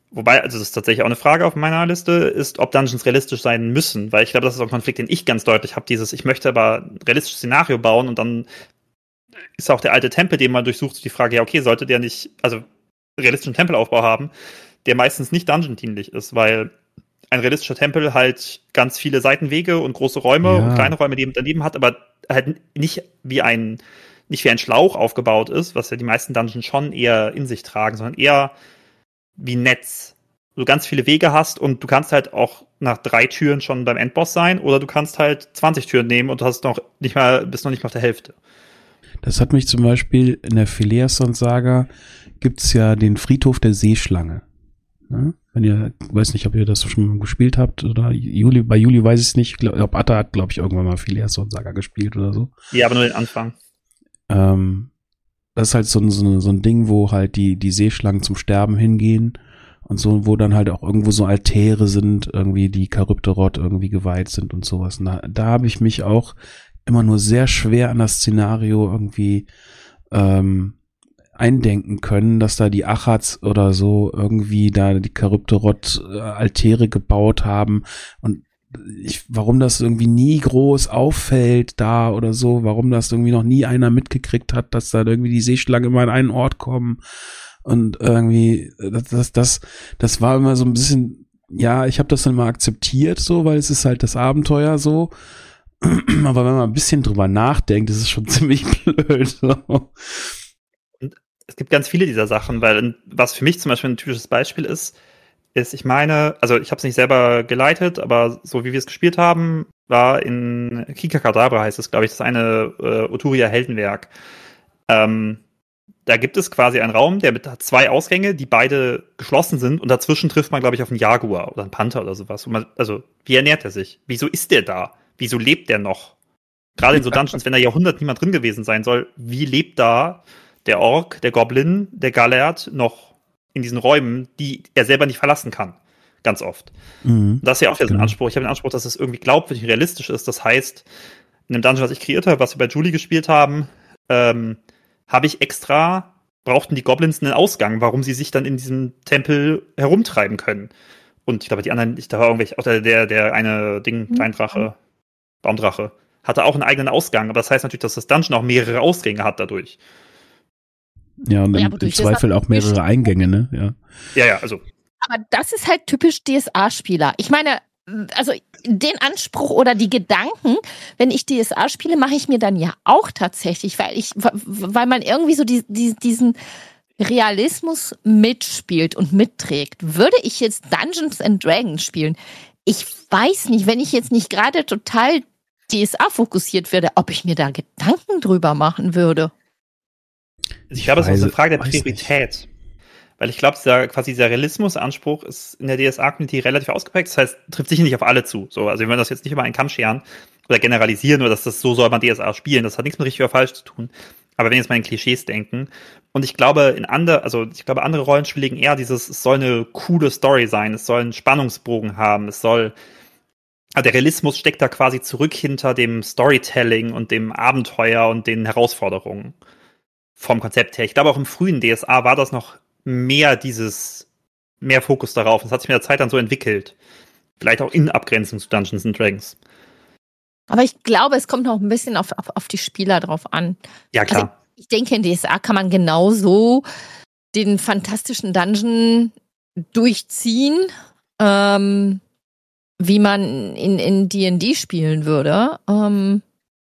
wobei, also das ist tatsächlich auch eine Frage auf meiner Liste, ist, ob Dungeons realistisch sein müssen, weil ich glaube, das ist auch ein Konflikt, den ich ganz deutlich habe, dieses, ich möchte aber ein realistisches Szenario bauen und dann ist auch der alte Tempel, den man durchsucht, die Frage, ja okay, sollte der nicht, also realistischen Tempelaufbau haben, der meistens nicht Dungeon-dienlich ist, weil ein realistischer Tempel halt ganz viele Seitenwege und große Räume Ja. und kleine Räume neben, daneben hat, aber halt nicht wie ein nicht wie ein Schlauch aufgebaut ist, was ja die meisten Dungeons schon eher in sich tragen, sondern eher wie ein Netz. Du ganz viele Wege hast und du kannst halt auch nach drei Türen schon beim Endboss sein oder du kannst halt zwanzig Türen nehmen und du hast noch nicht mal, bist noch nicht mal auf der Hälfte. Das hat mich zum Beispiel in der Phileason-Saga gibt's ja den Friedhof der Seeschlange. Ja? Wenn ihr, weiß nicht, ob ihr das schon mal gespielt habt oder Juli, bei Juli weiß ich es nicht. Ich glaube, Atta hat, glaube ich, irgendwann mal Phileason-Saga gespielt oder so. Ja, aber nur den Anfang. Ähm, das ist halt so ein, so, ein, so ein Ding, wo halt die, die Seeschlangen zum Sterben hingehen und so, wo dann halt auch irgendwo so Altäre sind, irgendwie die Charybdorot irgendwie geweiht sind und sowas. Und da, da habe ich mich auch immer nur sehr schwer an das Szenario irgendwie ähm, eindenken können, dass da die Achats oder so irgendwie da die Charybdorot äh, Altäre gebaut haben und ich, warum das irgendwie nie groß auffällt da oder so, warum das irgendwie noch nie einer mitgekriegt hat, dass da irgendwie die Seeschlangen immer an einen Ort kommen und irgendwie das das das, das war immer so ein bisschen, ja, ich habe das dann mal akzeptiert so, weil es ist halt das Abenteuer so. Aber wenn man ein bisschen drüber nachdenkt, ist es schon ziemlich blöd. So. Es gibt ganz viele dieser Sachen, weil was für mich zum Beispiel ein typisches Beispiel ist, ist, ich meine, also ich habe es nicht selber geleitet, aber so wie wir es gespielt haben, war in Kikakadabra heißt es, glaube ich, das eine äh, Uturia Heldenwerk. Ähm, da gibt es quasi einen Raum, der mit hat zwei Ausgänge, die beide geschlossen sind und dazwischen trifft man, glaube ich, auf einen Jaguar oder einen Panther oder sowas. Und man, also, wie ernährt er sich? Wieso ist der da? Wieso lebt der noch? Gerade in so Dungeons, wenn da Jahrhundert niemand drin gewesen sein soll, wie lebt da der Ork, der Goblin, der Galert noch in diesen Räumen, die er selber nicht verlassen kann? Ganz oft. Mhm. Das ist ja auch wieder so ein Genau. Anspruch. Ich habe den Anspruch, dass es irgendwie glaubwürdig und realistisch ist. Das heißt, in dem Dungeon, was ich kreiert habe, was wir bei Julie gespielt haben, ähm, habe ich extra, brauchten die Goblins einen Ausgang, warum sie sich dann in diesem Tempel herumtreiben können. Und ich glaube, die anderen, ich da war irgendwelche, auch der, der, der eine Ding, Steindrache, Baumdrache, hatte auch einen eigenen Ausgang. Aber das heißt natürlich, dass das Dungeon auch mehrere Ausgänge hat dadurch. Ja, und Ja, im, im wodurch das Zweifel auch natürlich- mehrere Eingänge, ne? Ja. Ja, ja, also. Aber das ist halt typisch D S A-Spieler. Ich meine, also den Anspruch oder die Gedanken, wenn ich D S A spiele, mache ich mir dann ja auch tatsächlich, weil ich, weil man irgendwie so die, die, diesen Realismus mitspielt und mitträgt. Würde ich jetzt Dungeons and Dragons spielen, ich weiß nicht, wenn ich jetzt nicht gerade total D S A fokussiert werde, ob ich mir da Gedanken drüber machen würde. Ich glaube, es ist auch weiß- eine Frage der weiß nicht. Priorität. Weil ich glaube, dieser, quasi dieser Realismusanspruch ist in der D S A-Community relativ ausgeprägt. Das heißt, trifft sicher nicht auf alle zu. So, also wir wollen das jetzt nicht über einen Kamm scheren oder generalisieren, oder dass das so soll man D S A spielen. Das hat nichts mit richtig oder falsch zu tun. Aber wenn wir jetzt mal in Klischees denken, und ich glaube, in andere, also ich glaube, andere Rollenspiele legen eher dieses, es soll eine coole Story sein, es soll einen Spannungsbogen haben, es soll, also der Realismus steckt da quasi zurück hinter dem Storytelling und dem Abenteuer und den Herausforderungen vom Konzept her. Ich glaube, auch im frühen D S A war das noch mehr dieses, mehr Fokus darauf. Das hat sich mit der Zeit dann so entwickelt. Vielleicht auch in Abgrenzung zu Dungeons and Dragons. Aber ich glaube, es kommt noch ein bisschen auf, auf, auf die Spieler drauf an. Ja, klar. Ich denke, in D S A kann man genauso den fantastischen Dungeon durchziehen, ähm, wie man in, in D und D spielen würde. Ähm,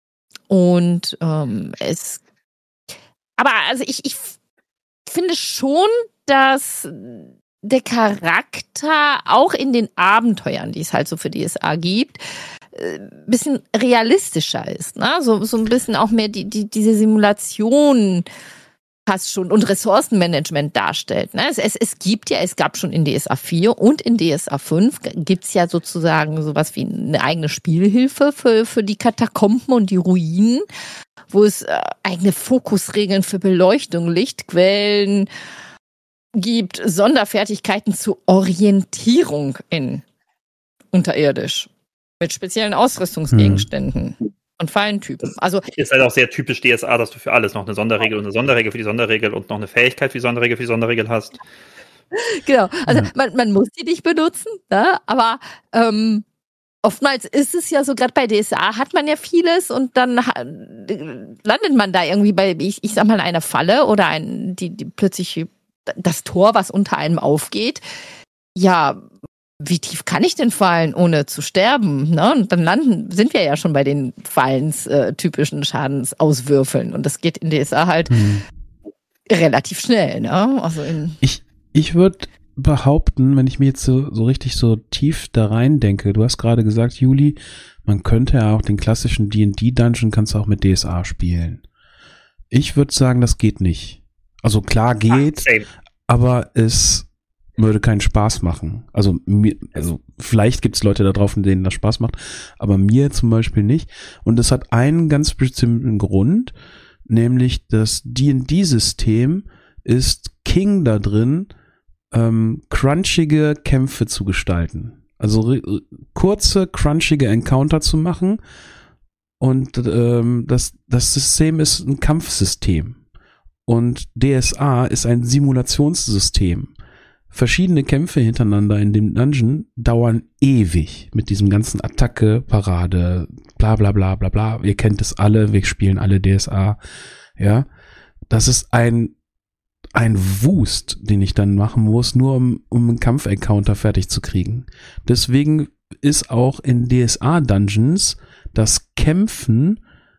und ähm, es aber also ich, ich finde schon, dass der Charakter auch in den Abenteuern, die es halt so für D S A gibt, ein bisschen realistischer ist, ne? So, so ein bisschen auch mehr die, die, diese Simulation fast schon und Ressourcenmanagement darstellt. Ne? Es, es, es gibt ja, es gab schon in D S A vier und in D S A fünf gibt's ja sozusagen sowas wie eine eigene Spielhilfe für, für die Katakomben und die Ruinen, wo es äh, eigene Fokusregeln für Beleuchtung, Lichtquellen gibt, Sonderfertigkeiten zur Orientierung in unterirdisch mit speziellen Ausrüstungsgegenständen hm. und Fallentypen. Also ist halt auch sehr typisch D S A, dass du für alles noch eine Sonderregel und eine Sonderregel für die Sonderregel und noch eine Fähigkeit für die Sonderregel für die Sonderregel hast. Genau, also Ja. man, man muss die nicht benutzen, ne? Aber ähm, oftmals ist es ja so, gerade bei D S A hat man ja vieles und dann ha- landet man da irgendwie bei, ich, ich sag mal, einer Falle oder ein, die, die plötzlich das Tor, was unter einem aufgeht. Ja, wie tief kann ich denn fallen, ohne zu sterben? Ne? Und dann landen, sind wir ja schon bei den Fallens-typischen Schadensauswürfeln. Und das geht in D S A halt Hm. relativ schnell. Ne? Also in Ich, ich würde behaupten, wenn ich mir jetzt so, so richtig so tief da rein denke, du hast gerade gesagt, Juli, man könnte ja auch den klassischen D und D-Dungeon kannst du auch mit D S A spielen. Ich würde sagen, das geht nicht. Also klar geht, Ah, same. aber es würde keinen Spaß machen. Also mir, also vielleicht gibt es Leute da draußen, denen das Spaß macht, aber mir zum Beispiel nicht. Und es hat einen ganz bestimmten Grund, nämlich das D und D-System ist King da drin, ähm, crunchige Kämpfe zu gestalten. Also re- kurze, crunchige Encounter zu machen. Und ähm, das, das System ist ein Kampfsystem. Und D S A ist ein Simulationssystem. Verschiedene Kämpfe hintereinander in dem Dungeon dauern ewig mit diesem ganzen Attacke, Parade, bla bla bla bla bla. Ihr kennt es alle, wir spielen alle D S A. Ja, das ist ein ein Wust, den ich dann machen muss, nur um, um einen Kampf-Encounter fertig zu kriegen. Deswegen ist auch in D S A-Dungeons das Kämpfen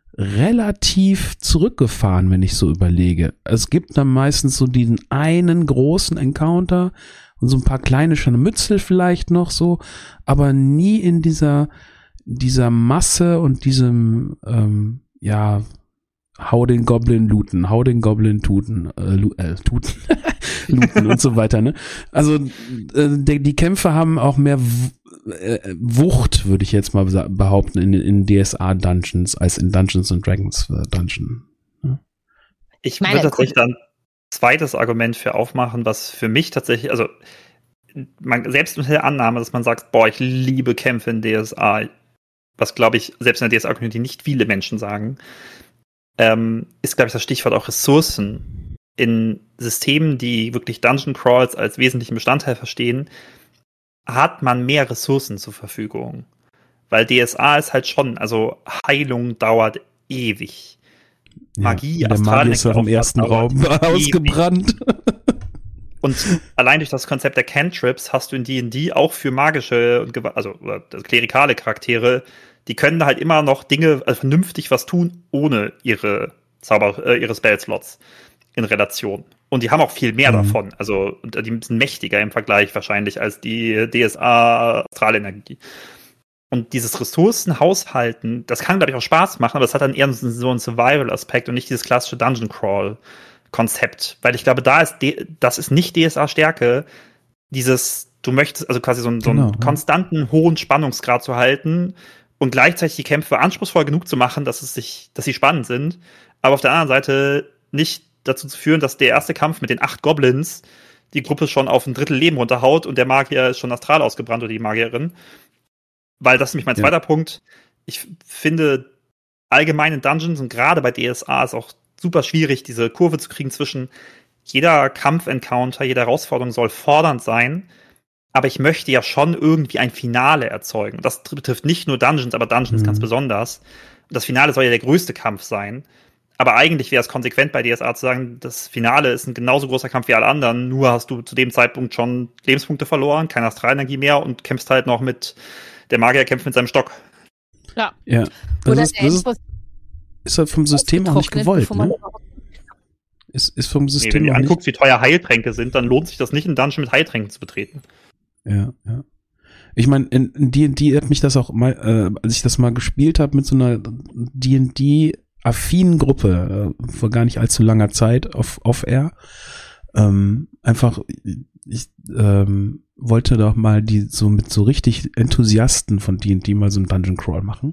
relativ zurückgefahren, wenn ich so überlege. Es gibt dann meistens so diesen einen großen Encounter und so ein paar kleine Scharmützel vielleicht noch so, aber nie in dieser dieser Masse und diesem ähm, ja hau den Goblin looten, hau den Goblin tuten, äh, lu- äh, tuten, looten und so weiter, ne? Also äh, die, die Kämpfe haben auch mehr w- äh, Wucht, würde ich jetzt mal besa- behaupten, in, in D S A-Dungeons als in Dungeons and Dragons äh, Dungeon. Ja. Ich Meine würde tatsächlich dann ein zweites Argument für aufmachen, was für mich tatsächlich, also man, selbst mit der Annahme, dass man sagt, boah, ich liebe Kämpfe in D S A, was glaube ich, selbst in der D S A-Community nicht viele Menschen sagen, ähm, ist, glaube ich, das Stichwort auch Ressourcen. In Systemen, die wirklich Dungeon Crawls als wesentlichen Bestandteil verstehen, hat man mehr Ressourcen zur Verfügung. Weil D S A ist halt schon, also Heilung dauert ewig. Magie, ja, der Magier ist auch im Astralenergie ersten dauert Raum ewig. ausgebrannt. Und allein durch das Konzept der Cantrips hast du in D und D auch für magische und gewa- also oder klerikale Charaktere, die können halt immer noch Dinge, also vernünftig was tun, ohne ihre Zauber, äh, ihre Spellslots in Relation. Und die haben auch viel mehr Mhm. davon. Also und die sind mächtiger im Vergleich wahrscheinlich als die D S A Astralenergie. Und dieses Ressourcenhaushalten, das kann, glaube ich, auch Spaß machen, aber es hat dann eher so einen Survival-Aspekt und nicht dieses klassische Dungeon-Crawl-Konzept. Weil ich glaube, da ist D- das ist nicht D S A-Stärke, dieses, du möchtest also quasi so einen, so einen Genau, ja. konstanten, hohen Spannungsgrad zu halten und gleichzeitig die Kämpfe anspruchsvoll genug zu machen, dass es sich, dass sie spannend sind, aber auf der anderen Seite nicht dazu zu führen, dass der erste Kampf mit den acht Goblins die Gruppe schon auf ein Drittel Leben runterhaut und der Magier ist schon astral ausgebrannt oder die Magierin. Weil das ist nämlich mein Ja. zweiter Punkt. Ich finde, allgemein in Dungeons und gerade bei D S A ist auch super schwierig, diese Kurve zu kriegen zwischen jeder Kampf-Encounter, jede Herausforderung soll fordernd sein, aber ich möchte ja schon irgendwie ein Finale erzeugen. Das betrifft nicht nur Dungeons, aber Dungeons Mhm. ganz besonders. Und das Finale soll ja der größte Kampf sein. Aber eigentlich wäre es konsequent bei D S A zu sagen, das Finale ist ein genauso großer Kampf wie alle anderen, nur hast du zu dem Zeitpunkt schon Lebenspunkte verloren, keine Astralenergie mehr und kämpfst halt noch mit, der Magier kämpft mit seinem Stock. Ja. Ja, das, Oder ist, der das ist, Endboss ist halt vom System auch nicht getrocknet, gewollt, bevor man ne? überhaupt- Ist, ist vom Nee, System wenn du auch nicht. anguckst, wie teuer Heiltränke sind, dann lohnt sich das nicht, einen Dungeon mit Heiltränken zu betreten. Ja, ja. Ich meine, in, in D und D hat mich das auch mal, äh, als ich das mal gespielt habe mit so einer D und D-affinen Gruppe, äh, vor gar nicht allzu langer Zeit auf Off-Air, ähm, einfach, ich ähm, wollte doch mal die so mit so richtig Enthusiasten von D und D mal so einen Dungeon Crawl machen.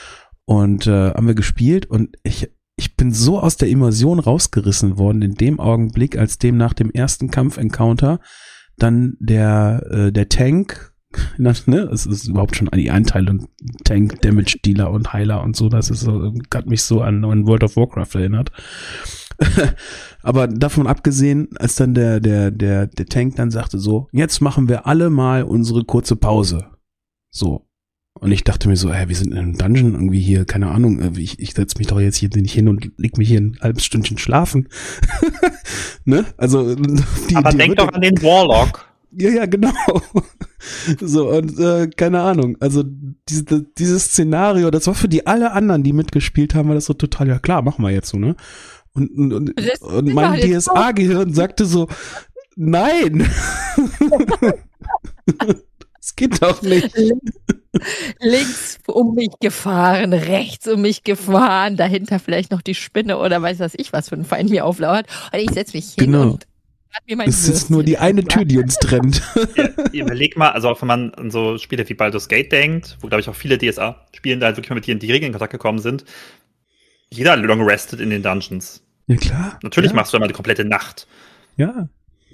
Und äh, haben wir gespielt und ich ich bin so aus der Immersion rausgerissen worden in dem Augenblick, als dem nach dem ersten Kampf-Encounter dann der äh, der Tank, ne, es ist überhaupt schon die Einteilung Tank, Damage Dealer und Heiler und so, das ist so, hat mich so an, an World of Warcraft erinnert. Aber davon abgesehen, als dann der, der, der, der Tank dann sagte so, jetzt machen wir alle mal unsere kurze Pause. So. Und ich dachte mir so, hä, wir sind in einem Dungeon irgendwie hier, keine Ahnung, ich, ich setze mich doch jetzt hier nicht hin und leg mich hier ein halbes Stündchen schlafen. Ne? Also, die, Aber die denk doch an den Warlock. Ja, ja, genau. So, und äh, keine Ahnung, also diese, dieses Szenario, das war für die alle anderen, die mitgespielt haben, war das so total, ja klar, machen wir jetzt so, ne? Und, und, und, und mein D S A-Gehirn sagte so, nein! Das geht doch nicht. Links um mich gefahren, rechts um mich gefahren, dahinter vielleicht noch die Spinne oder weiß was ich, was für ein Feind mir auflauert. Und ich setze mich hin genau. und mir mein es ist nur die eine Tür, die uns trennt. Ja, überleg mal, also auch wenn man an so Spiele wie Baldur's Gate denkt, wo glaube ich auch viele D S A-Spielende halt wirklich mal mit dir in die Regeln in Kontakt gekommen sind, jeder long rested in den Dungeons. Ja, klar. Natürlich ja. machst du einmal die komplette Nacht. Ja.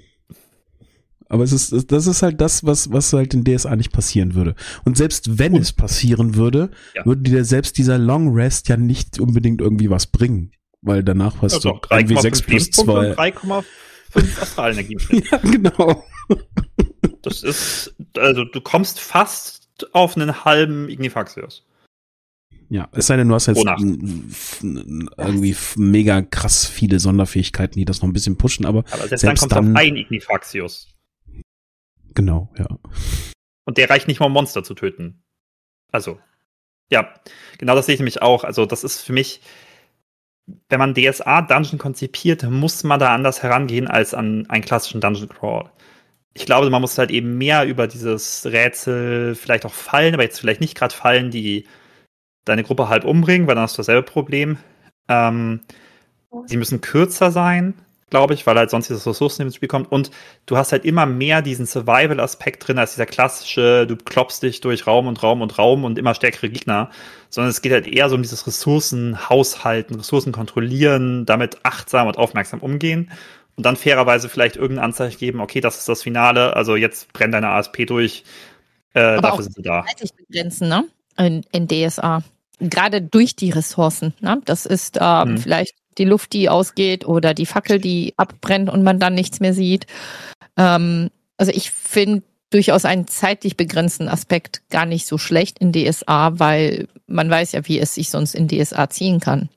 Aber es ist, das ist halt das, was, was halt in D S A nicht passieren würde. Und selbst wenn Und, es passieren würde, ja. würde dir selbst dieser Long Rest ja nicht unbedingt irgendwie was bringen. Weil danach hast ja, du irgendwie sechs plus zwei. drei Komma fünf Astralenergie. Ja, genau. Das ist, also du kommst fast auf einen halben Ignifaxius. Ja, es sei denn, du hast jetzt irgendwie mega krass viele Sonderfähigkeiten, die das noch ein bisschen pushen, aber, aber selbst, selbst dann kommst du auf einen Ignifaxius. Genau, ja. Und der reicht nicht mal, um Monster zu töten. Also, ja, genau das sehe ich nämlich auch. Also das ist für mich, wenn man D S A-Dungeon konzipiert, muss man da anders herangehen als an einen klassischen Dungeon Crawl. Ich glaube, man muss halt eben mehr über dieses Rätsel, vielleicht auch Fallen, aber jetzt vielleicht nicht gerade Fallen, die deine Gruppe halb umbringen, weil dann hast du dasselbe Problem. Ähm, sie müssen kürzer sein, glaube ich, weil halt sonst dieses Ressourcen ins Spiel kommt. Und du hast halt immer mehr diesen Survival-Aspekt drin, als dieser klassische, du klopfst dich durch Raum und Raum und Raum und immer stärkere Gegner. Sondern es geht halt eher so um dieses Ressourcenhaushalten, Ressourcen kontrollieren, damit achtsam und aufmerksam umgehen. Und dann fairerweise vielleicht irgendein Anzeichen geben, okay, das ist das Finale, also jetzt brennt deine A S P durch, äh, Aber dafür auch sind sie da. zeitlich begrenzen, ne? In, in D S A. Gerade durch die Ressourcen, ne? Das ist ähm, hm. vielleicht die Luft, die ausgeht oder die Fackel, die abbrennt und man dann nichts mehr sieht. Ähm, also ich finde durchaus einen zeitlich begrenzten Aspekt gar nicht so schlecht in D S A, weil man weiß ja, wie es sich sonst in D S A ziehen kann.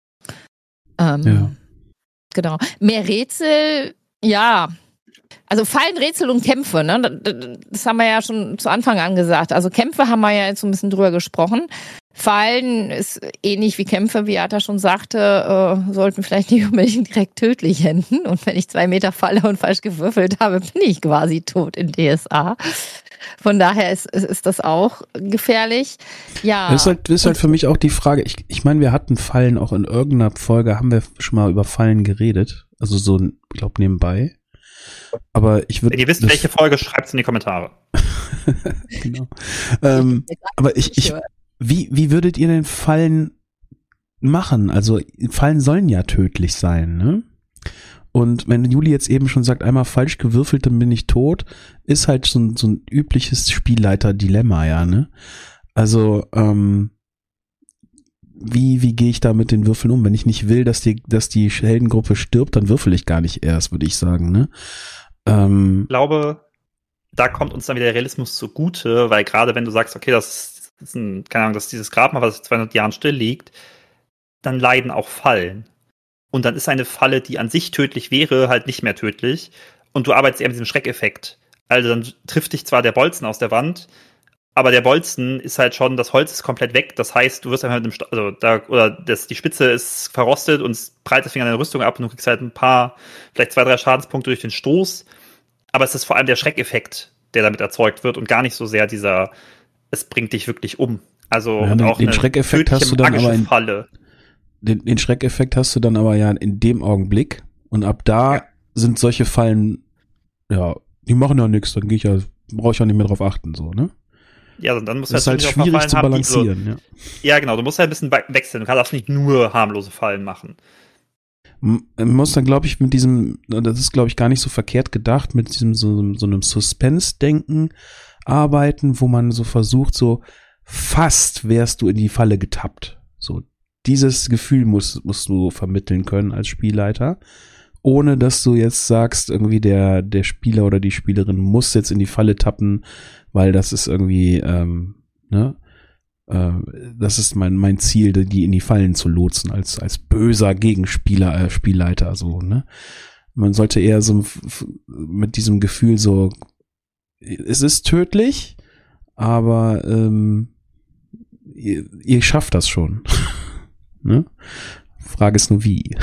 Ähm, ja. Genau. Mehr Rätsel, ja. Also Fallen, Rätsel und Kämpfe, ne? Das haben wir ja schon zu Anfang an gesagt. Also Kämpfe haben wir ja jetzt so ein bisschen drüber gesprochen. Fallen ist ähnlich wie Kämpfe, wie Atta schon sagte, äh, sollten vielleicht nicht unbedingt direkt tödlich enden. Und wenn ich zwei Meter falle und falsch gewürfelt habe, bin ich quasi tot in D S A. Von daher ist, ist, ist das auch gefährlich. Ja. Das ist halt, das ist halt für mich auch die Frage. Ich, ich meine, wir hatten Fallen auch in irgendeiner Folge, haben wir schon mal über Fallen geredet. Also so, ich glaube, nebenbei. Aber ich würde. Wenn ihr wisst, welche Folge, schreibt es in die Kommentare. Genau. ähm, aber ich, ich, wie, wie würdet ihr denn Fallen machen? Also Fallen sollen ja tödlich sein, ne? Und wenn Juli jetzt eben schon sagt, einmal falsch gewürfelt, dann bin ich tot, ist halt so ein, so ein übliches Spielleiter-Dilemma, ja, ne? Also, ähm, wie, wie gehe ich da mit den Würfeln um? Wenn ich nicht will, dass die, dass die Heldengruppe stirbt, dann würfel ich gar nicht erst, würde ich sagen, ne? Ähm, ich glaube, da kommt uns dann wieder der Realismus zugute, weil gerade wenn du sagst, okay, das ist ein, keine Ahnung, dass dieses Grabmal, was seit zweihundert Jahren still liegt, dann leiden auch Fallen. Und dann ist eine Falle, die an sich tödlich wäre, halt nicht mehr tödlich. Und du arbeitest eher mit diesem Schreckeffekt. Also dann trifft dich zwar der Bolzen aus der Wand, aber der Bolzen ist halt schon, das Holz ist komplett weg. Das heißt, du wirst einfach mit dem, Sto- also da, oder das, die Spitze ist verrostet und es prallt deswegen an deine Rüstung ab und du kriegst halt ein paar, vielleicht zwei, drei Schadenspunkte durch den Stoß. Aber es ist vor allem der Schreckeffekt, der damit erzeugt wird und gar nicht so sehr dieser, es bringt dich wirklich um. Also ja, und den, auch den eine Schreckeffekt hast du dann aber in, Falle. Den, den Schreckeffekt hast du dann aber ja in dem Augenblick und ab da ja. sind solche Fallen, ja, die machen ja nichts, dann gehe ich ja, brauche ich auch nicht mehr drauf achten, so, ne? Ja, dann musst du das ist halt schwierig zu balancieren, haben, so, ja. Ja, genau, du musst halt ein bisschen wechseln, du kannst nicht nur harmlose Fallen machen. Man muss dann, glaube ich, mit diesem, das ist, glaube ich, gar nicht so verkehrt gedacht, mit diesem so, so einem Suspense-Denken arbeiten, wo man so versucht, so fast wärst du in die Falle getappt. So, dieses Gefühl musst, musst du vermitteln können als Spielleiter, ohne dass du jetzt sagst, irgendwie der, der Spieler oder die Spielerin muss jetzt in die Falle tappen, weil das ist irgendwie, ähm, ne, äh, das ist mein, mein Ziel, die in die Fallen zu lotsen, als, als böser Gegenspieler, äh, Spielleiter, so, ne. Man sollte eher so f- mit diesem Gefühl so, es ist tödlich, aber ähm, ihr, ihr schafft das schon. Ne? Frage ist nur wie.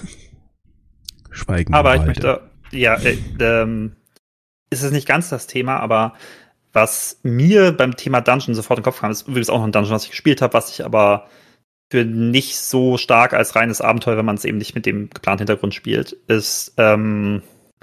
Schweigen. Aber ich möchte, ja, äh, ähm, ist es nicht ganz das Thema, aber was mir beim Thema Dungeon sofort in den Kopf kam, ist übrigens auch noch ein Dungeon, was ich gespielt habe, was ich aber für nicht so stark als reines Abenteuer, wenn man es eben nicht mit dem geplanten Hintergrund spielt, ist, ähm,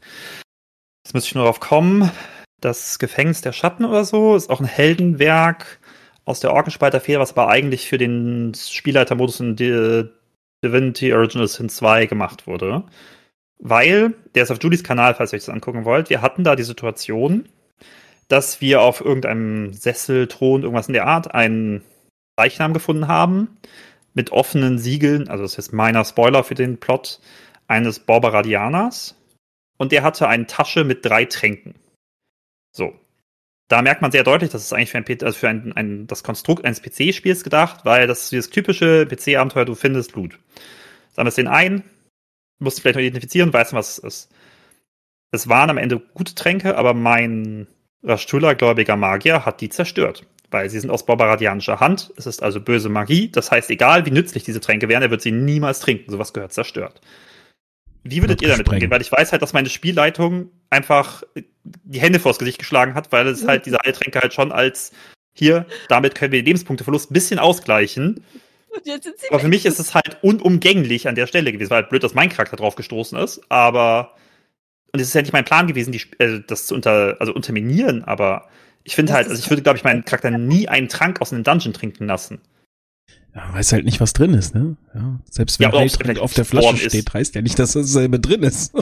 jetzt müsste ich nur drauf kommen, das Gefängnis der Schatten oder so, ist auch ein Heldenwerk aus der Orkenspalter-Feder, was aber eigentlich für den Spielleitermodus in Di- Divinity Original Sin zwei gemacht wurde. Weil, der ist auf Julies Kanal, falls ihr euch das angucken wollt, wir hatten da die Situation, dass wir auf irgendeinem Sessel, Thron, irgendwas in der Art, einen Leichnam gefunden haben, mit offenen Siegeln, also das ist jetzt meiner Spoiler für den Plot, eines Borbaradianers. Und der hatte eine Tasche mit drei Tränken. So. Da merkt man sehr deutlich, dass es eigentlich für, ein, P- also für ein, ein, das Konstrukt eines P C-Spiels gedacht, weil das ist dieses typische P C-Abenteuer, du findest Loot. Sammelst den ein, musst vielleicht noch identifizieren, weißt, was es ist. Es waren am Ende gute Tränke, aber mein Rashtula-gläubiger Magier hat die zerstört. Weil sie sind aus barbaradianischer Hand. Es ist also böse Magie. Das heißt, egal wie nützlich diese Tränke wären, er wird sie niemals trinken. Sowas gehört zerstört. Wie würdet ihr damit umgehen? Weil ich weiß halt, dass meine Spielleitung einfach die Hände vors Gesicht geschlagen hat, weil es halt diese Heiltränke halt schon als hier, damit können wir den Lebenspunkteverlust ein bisschen ausgleichen. Aber für mich ist es halt unumgänglich an der Stelle gewesen. War halt blöd, dass mein Charakter drauf gestoßen ist, aber und es ist ja nicht mein Plan gewesen, die, äh, das zu unter, also unterminieren, aber ich finde halt, also ich würde, glaube ich, meinen Charakter nie einen Trank aus einem Dungeon trinken lassen. Ja, weiß halt nicht, was drin ist, ne? Ja, selbst wenn ja, Heiltrank auf der Flasche steht, ist. heißt ja nicht, dass dasselbe drin ist.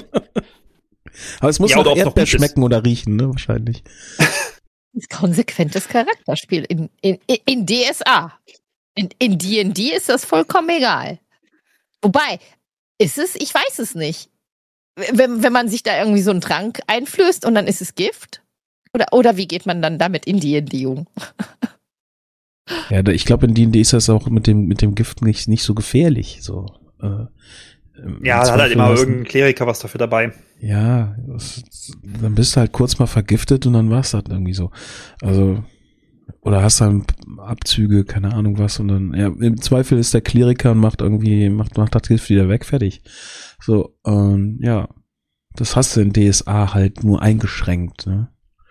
Aber es muss ja, noch Erdbeer schmecken oder riechen, ne? Wahrscheinlich. Das ist konsequentes Charakterspiel in, in, in D S A. In, in D und D ist das vollkommen egal. Wobei, ist es? Ich weiß es nicht. Wenn, wenn man sich da irgendwie so einen Trank einflößt und dann ist es Gift? Oder, oder wie geht man dann damit in D und D um? Ja, ich glaube, in D und D ist das auch mit dem, mit dem Gift nicht, nicht so gefährlich. So, äh, ja, da hat halt immer irgendein Kleriker was dafür dabei. Ja, das, dann bist du halt kurz mal vergiftet und dann war's das irgendwie so. Also, oder hast dann Abzüge, keine Ahnung was, und dann, ja, im Zweifel ist der Kleriker und macht irgendwie, macht, macht das Gift wieder weg, fertig. So, ähm, ja, das hast du in D S A halt nur eingeschränkt, ne?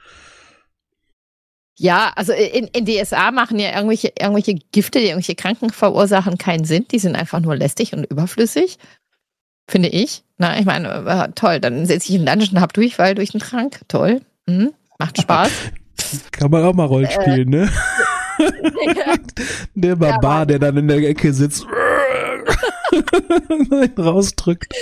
Ja, also in, in D S A machen ja irgendwelche, irgendwelche Gifte, die irgendwelche Kranken verursachen, keinen Sinn. Die sind einfach nur lästig und überflüssig, finde ich. Na, ich meine, äh, toll, dann setze ich in den Dungeon und hab Durchfall durch den Trank. Toll, hm, macht Spaß. Kann man auch mal Rollen spielen, äh, ne? Ja. Der Barbar, ja, der dann in der Ecke sitzt, rausdrückt.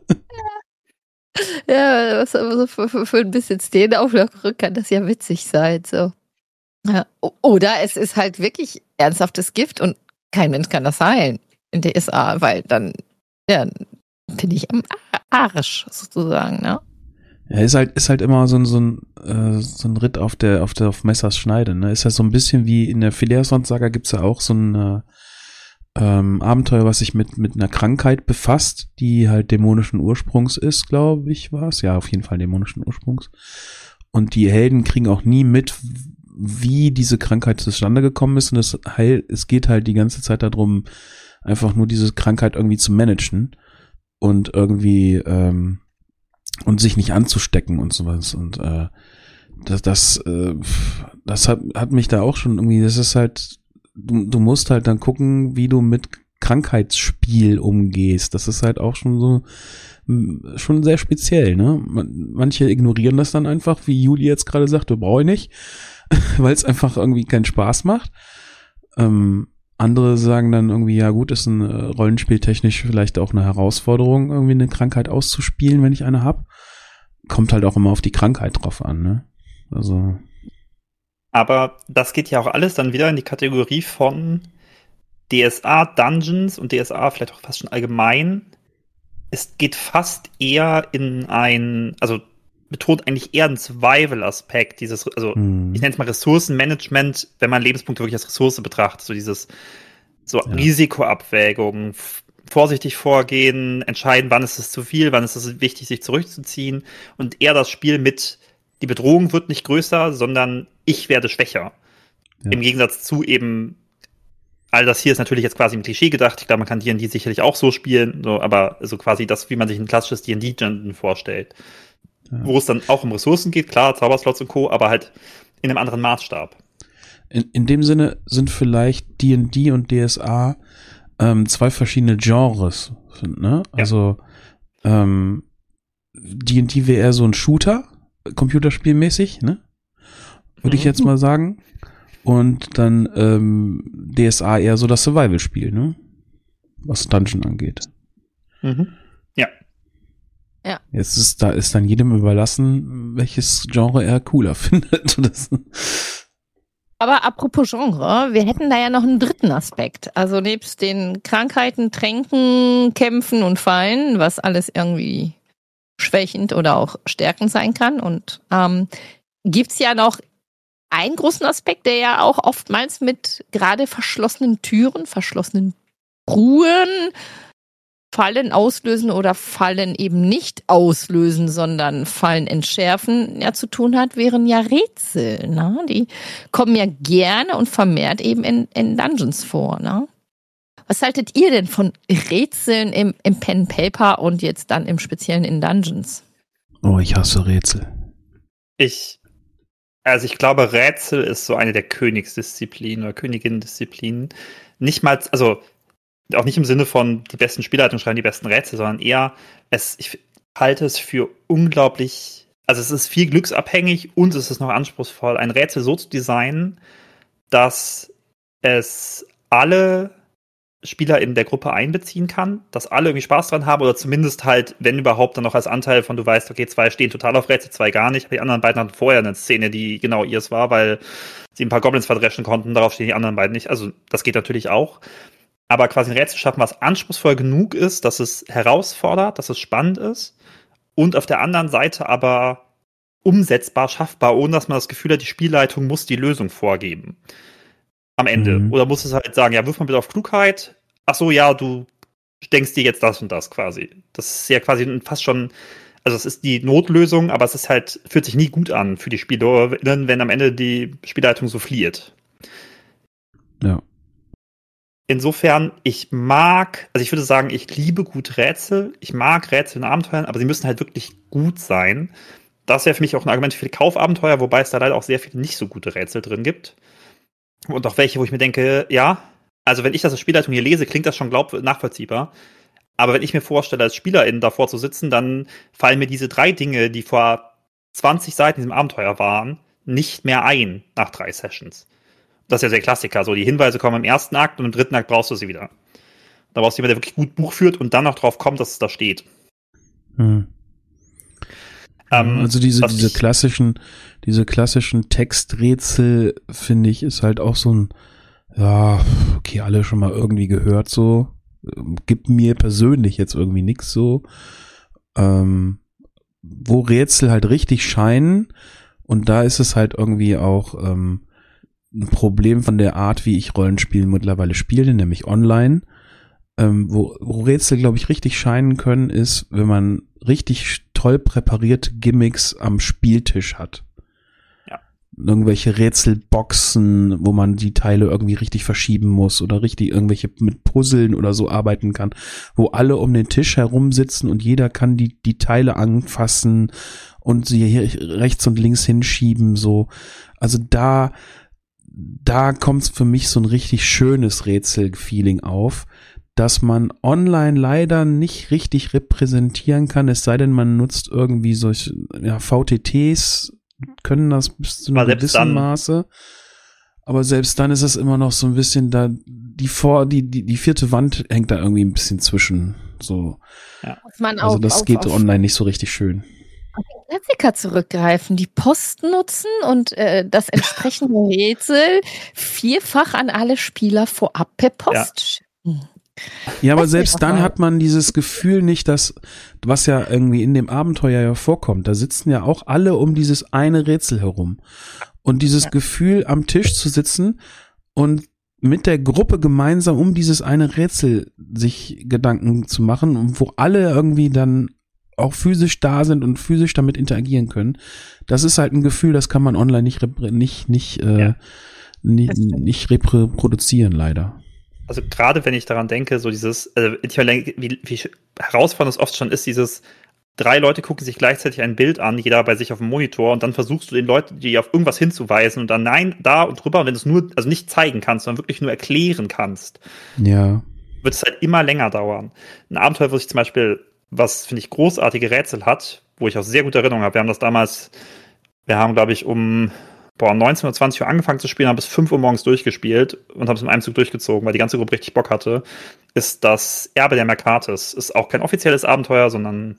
Ja, was aber so für, für, für ein bisschen Szene auflockern kann das ja witzig sein, so. Ja. Oder es ist halt wirklich ernsthaftes Gift und kein Mensch kann das heilen in D S A, weil dann, ja, bin ich am Arsch, sozusagen, ne? Ja, ist halt, ist halt immer so ein, so ein, äh, so ein Ritt auf der, auf der, auf Messers Schneide, ne? Ist ja so ein bisschen wie in der Phileas-Saga gibt's ja auch so ein, äh, ähm, Abenteuer, was sich mit, mit einer Krankheit befasst, die halt dämonischen Ursprungs ist, glaube ich, war es. Ja, auf jeden Fall dämonischen Ursprungs. Und die Helden kriegen auch nie mit, wie diese Krankheit zustande gekommen ist. Und es, heil, es geht halt die ganze Zeit darum, einfach nur diese Krankheit irgendwie zu managen und irgendwie, ähm, und sich nicht anzustecken und sowas. Und äh, das, das, äh, das hat, hat mich da auch schon irgendwie, das ist halt, du, du musst halt dann gucken, wie du mit Krankheitsspiel umgehst. Das ist halt auch schon so, schon sehr speziell, ne? Manche ignorieren das dann einfach, wie Juli jetzt gerade sagte, brauche ich nicht, weil es einfach irgendwie keinen Spaß macht. Ähm, andere sagen dann irgendwie, ja gut, ist ein äh, Rollenspieltechnisch vielleicht auch eine Herausforderung, irgendwie eine Krankheit auszuspielen, wenn ich eine hab. Kommt halt auch immer auf die Krankheit drauf an, ne? Also. Aber das geht ja auch alles dann wieder in die Kategorie von D S A Dungeons und D S A vielleicht auch fast schon allgemein, es geht fast eher in ein, also betont eigentlich eher einen Survival-Aspekt, dieses, also hm. ich nenne es mal Ressourcenmanagement, wenn man Lebenspunkte wirklich als Ressource betrachtet, so dieses so ja. Risikoabwägung, f- vorsichtig vorgehen, entscheiden, wann ist es zu viel, wann ist es wichtig, sich zurückzuziehen und eher das Spiel mit, die Bedrohung wird nicht größer, sondern ich werde schwächer. Ja. Im Gegensatz zu eben, all das hier ist natürlich jetzt quasi im Klischee gedacht, ich glaube, man kann D und D sicherlich auch so spielen, so, aber so quasi das, wie man sich ein klassisches D und D-Dungeon vorstellt. Ja. Wo es dann auch um Ressourcen geht, klar, Zauberslots und Co., aber halt in einem anderen Maßstab. In, in dem Sinne sind vielleicht D und D und D S A ähm, zwei verschiedene Genres, ne? Also ja. ähm, D und D wäre eher so ein Shooter, computerspielmäßig, ne? Würde mhm. ich jetzt mal sagen. Und dann ähm, D S A eher so das Survival-Spiel, ne? Was Dungeon angeht. Mhm. Ja. Ja. Jetzt ist da ist dann jedem überlassen, welches Genre er cooler findet. Das Aber apropos Genre, wir hätten da ja noch einen dritten Aspekt. Also nebst den Krankheiten, Tränken, Kämpfen und Fallen, was alles irgendwie schwächend oder auch stärkend sein kann. Und ähm, gibt's ja noch einen großen Aspekt, der ja auch oftmals mit gerade verschlossenen Türen, verschlossenen Truhen, Fallen auslösen oder Fallen eben nicht auslösen, sondern Fallen entschärfen ja zu tun hat, wären ja Rätsel. Ne? Die kommen ja gerne und vermehrt eben in, in Dungeons vor. Ne? Was haltet ihr denn von Rätseln im, im Pen Paper und jetzt dann im Speziellen in Dungeons? Oh, ich hasse Rätsel. Ich Also ich glaube, Rätsel ist so eine der Königsdisziplinen oder Königinnendisziplinen. Nicht mal, also auch nicht im Sinne von die besten Spielleitungen schreiben die besten Rätsel, sondern eher, es, ich halte es für unglaublich, also es ist viel glücksabhängig und es ist noch anspruchsvoll, ein Rätsel so zu designen, dass es alle Spieler in der Gruppe einbeziehen kann, dass alle irgendwie Spaß dran haben oder zumindest halt, wenn überhaupt, dann noch als Anteil von, du weißt, okay, zwei stehen total auf Rätsel, zwei gar nicht, aber die anderen beiden hatten vorher eine Szene, die genau ihrs war, weil sie ein paar Goblins verdreschen konnten, darauf stehen die anderen beiden nicht, also das geht natürlich auch, aber quasi ein Rätsel schaffen, was anspruchsvoll genug ist, dass es herausfordert, dass es spannend ist und auf der anderen Seite aber umsetzbar, schaffbar, ohne dass man das Gefühl hat, die Spielleitung muss die Lösung vorgeben. Am Ende. Mhm. Oder muss es halt sagen, ja, wirf mal bitte auf Klugheit. Ach so, ja, du denkst dir jetzt das und das quasi. Das ist ja quasi fast schon, also es ist die Notlösung, aber es ist halt, fühlt sich nie gut an für die Spielerinnen, wenn am Ende die Spielleitung so fliert. Ja. Insofern, ich mag, also ich würde sagen, ich liebe gut Rätsel. Ich mag Rätsel in Abenteuern, aber sie müssen halt wirklich gut sein. Das wäre für mich auch ein Argument für die Kaufabenteuer, wobei es da leider auch sehr viele nicht so gute Rätsel drin gibt. Und auch welche, wo ich mir denke, ja, also wenn ich das als Spielleitung hier lese, klingt das schon glaub nachvollziehbar. Aber wenn ich mir vorstelle, als SpielerInnen davor zu sitzen, dann fallen mir diese drei Dinge, die vor zwanzig Seiten in diesem Abenteuer waren, nicht mehr ein nach drei Sessions. Das ist ja der Klassiker. So, die Hinweise kommen im ersten Akt und im dritten Akt brauchst du sie wieder. Da brauchst du jemanden, der wirklich gut Buch führt und dann noch drauf kommt, dass es da steht. Hm. Ähm, also diese, diese klassischen, diese klassischen Texträtsel, finde ich, ist halt auch so ein, ja, okay, alle schon mal irgendwie gehört so. Gibt mir persönlich jetzt irgendwie nichts so. Ähm, wo Rätsel halt richtig scheinen und da ist es halt irgendwie auch ähm, ein Problem von der Art, wie ich Rollenspiele mittlerweile spiele, nämlich online. Ähm, wo, wo Rätsel, glaube ich, richtig scheinen können, ist, wenn man richtig toll präparierte Gimmicks am Spieltisch hat. Ja. Irgendwelche Rätselboxen, wo man die Teile irgendwie richtig verschieben muss oder richtig irgendwelche mit Puzzeln oder so arbeiten kann, wo alle um den Tisch herum sitzen und jeder kann die, die Teile anfassen und sie hier rechts und links hinschieben, so. Also da, da kommt's für mich so ein richtig schönes Rätsel-Feeling auf, dass man online leider nicht richtig repräsentieren kann, es sei denn, man nutzt irgendwie solche, ja, V T Ts können das bis zu einem gewissen Maße, aber selbst dann ist es immer noch so ein bisschen da, die vor, die, die, die vierte Wand hängt da irgendwie ein bisschen zwischen, so. Ja. Man also auf, das auf, geht auf, online nicht so richtig schön. Klassiker zurückgreifen, die Post nutzen und äh, das entsprechende Rätsel vierfach an alle Spieler vorab per Post schicken. Ja, aber Das selbst wäre dann mal- hat man dieses Gefühl nicht, dass, was ja irgendwie in dem Abenteuer ja vorkommt, da sitzen ja auch alle um dieses eine Rätsel herum. Und dieses Ja. Gefühl, am Tisch zu sitzen und mit der Gruppe gemeinsam um dieses eine Rätsel sich Gedanken zu machen, wo alle irgendwie dann auch physisch da sind und physisch damit interagieren können, das ist halt ein Gefühl, das kann man online nicht repr- nicht nicht äh, Ja. nicht, Das stimmt. nicht reproduzieren, leider. Also gerade wenn ich daran denke, so dieses, also ich meine, wie, wie herausfordernd es oft schon ist, dieses drei Leute gucken sich gleichzeitig ein Bild an, jeder bei sich auf dem Monitor, und dann versuchst du den Leuten, die auf irgendwas hinzuweisen und dann nein, da und drüber, und wenn du es nur, also nicht zeigen kannst, sondern wirklich nur erklären kannst, Ja. wird es halt immer länger dauern. Ein Abenteuer, wo sich zum Beispiel, was finde ich großartige Rätsel hat, wo ich auch sehr gute Erinnerungen habe. Wir haben das damals, wir haben glaube ich um boah, neunzehn oder zwanzig Uhr angefangen zu spielen, haben bis fünf Uhr morgens durchgespielt und haben es in einem Zug durchgezogen, weil die ganze Gruppe richtig Bock hatte, ist das Erbe der Mercates. Ist auch kein offizielles Abenteuer, sondern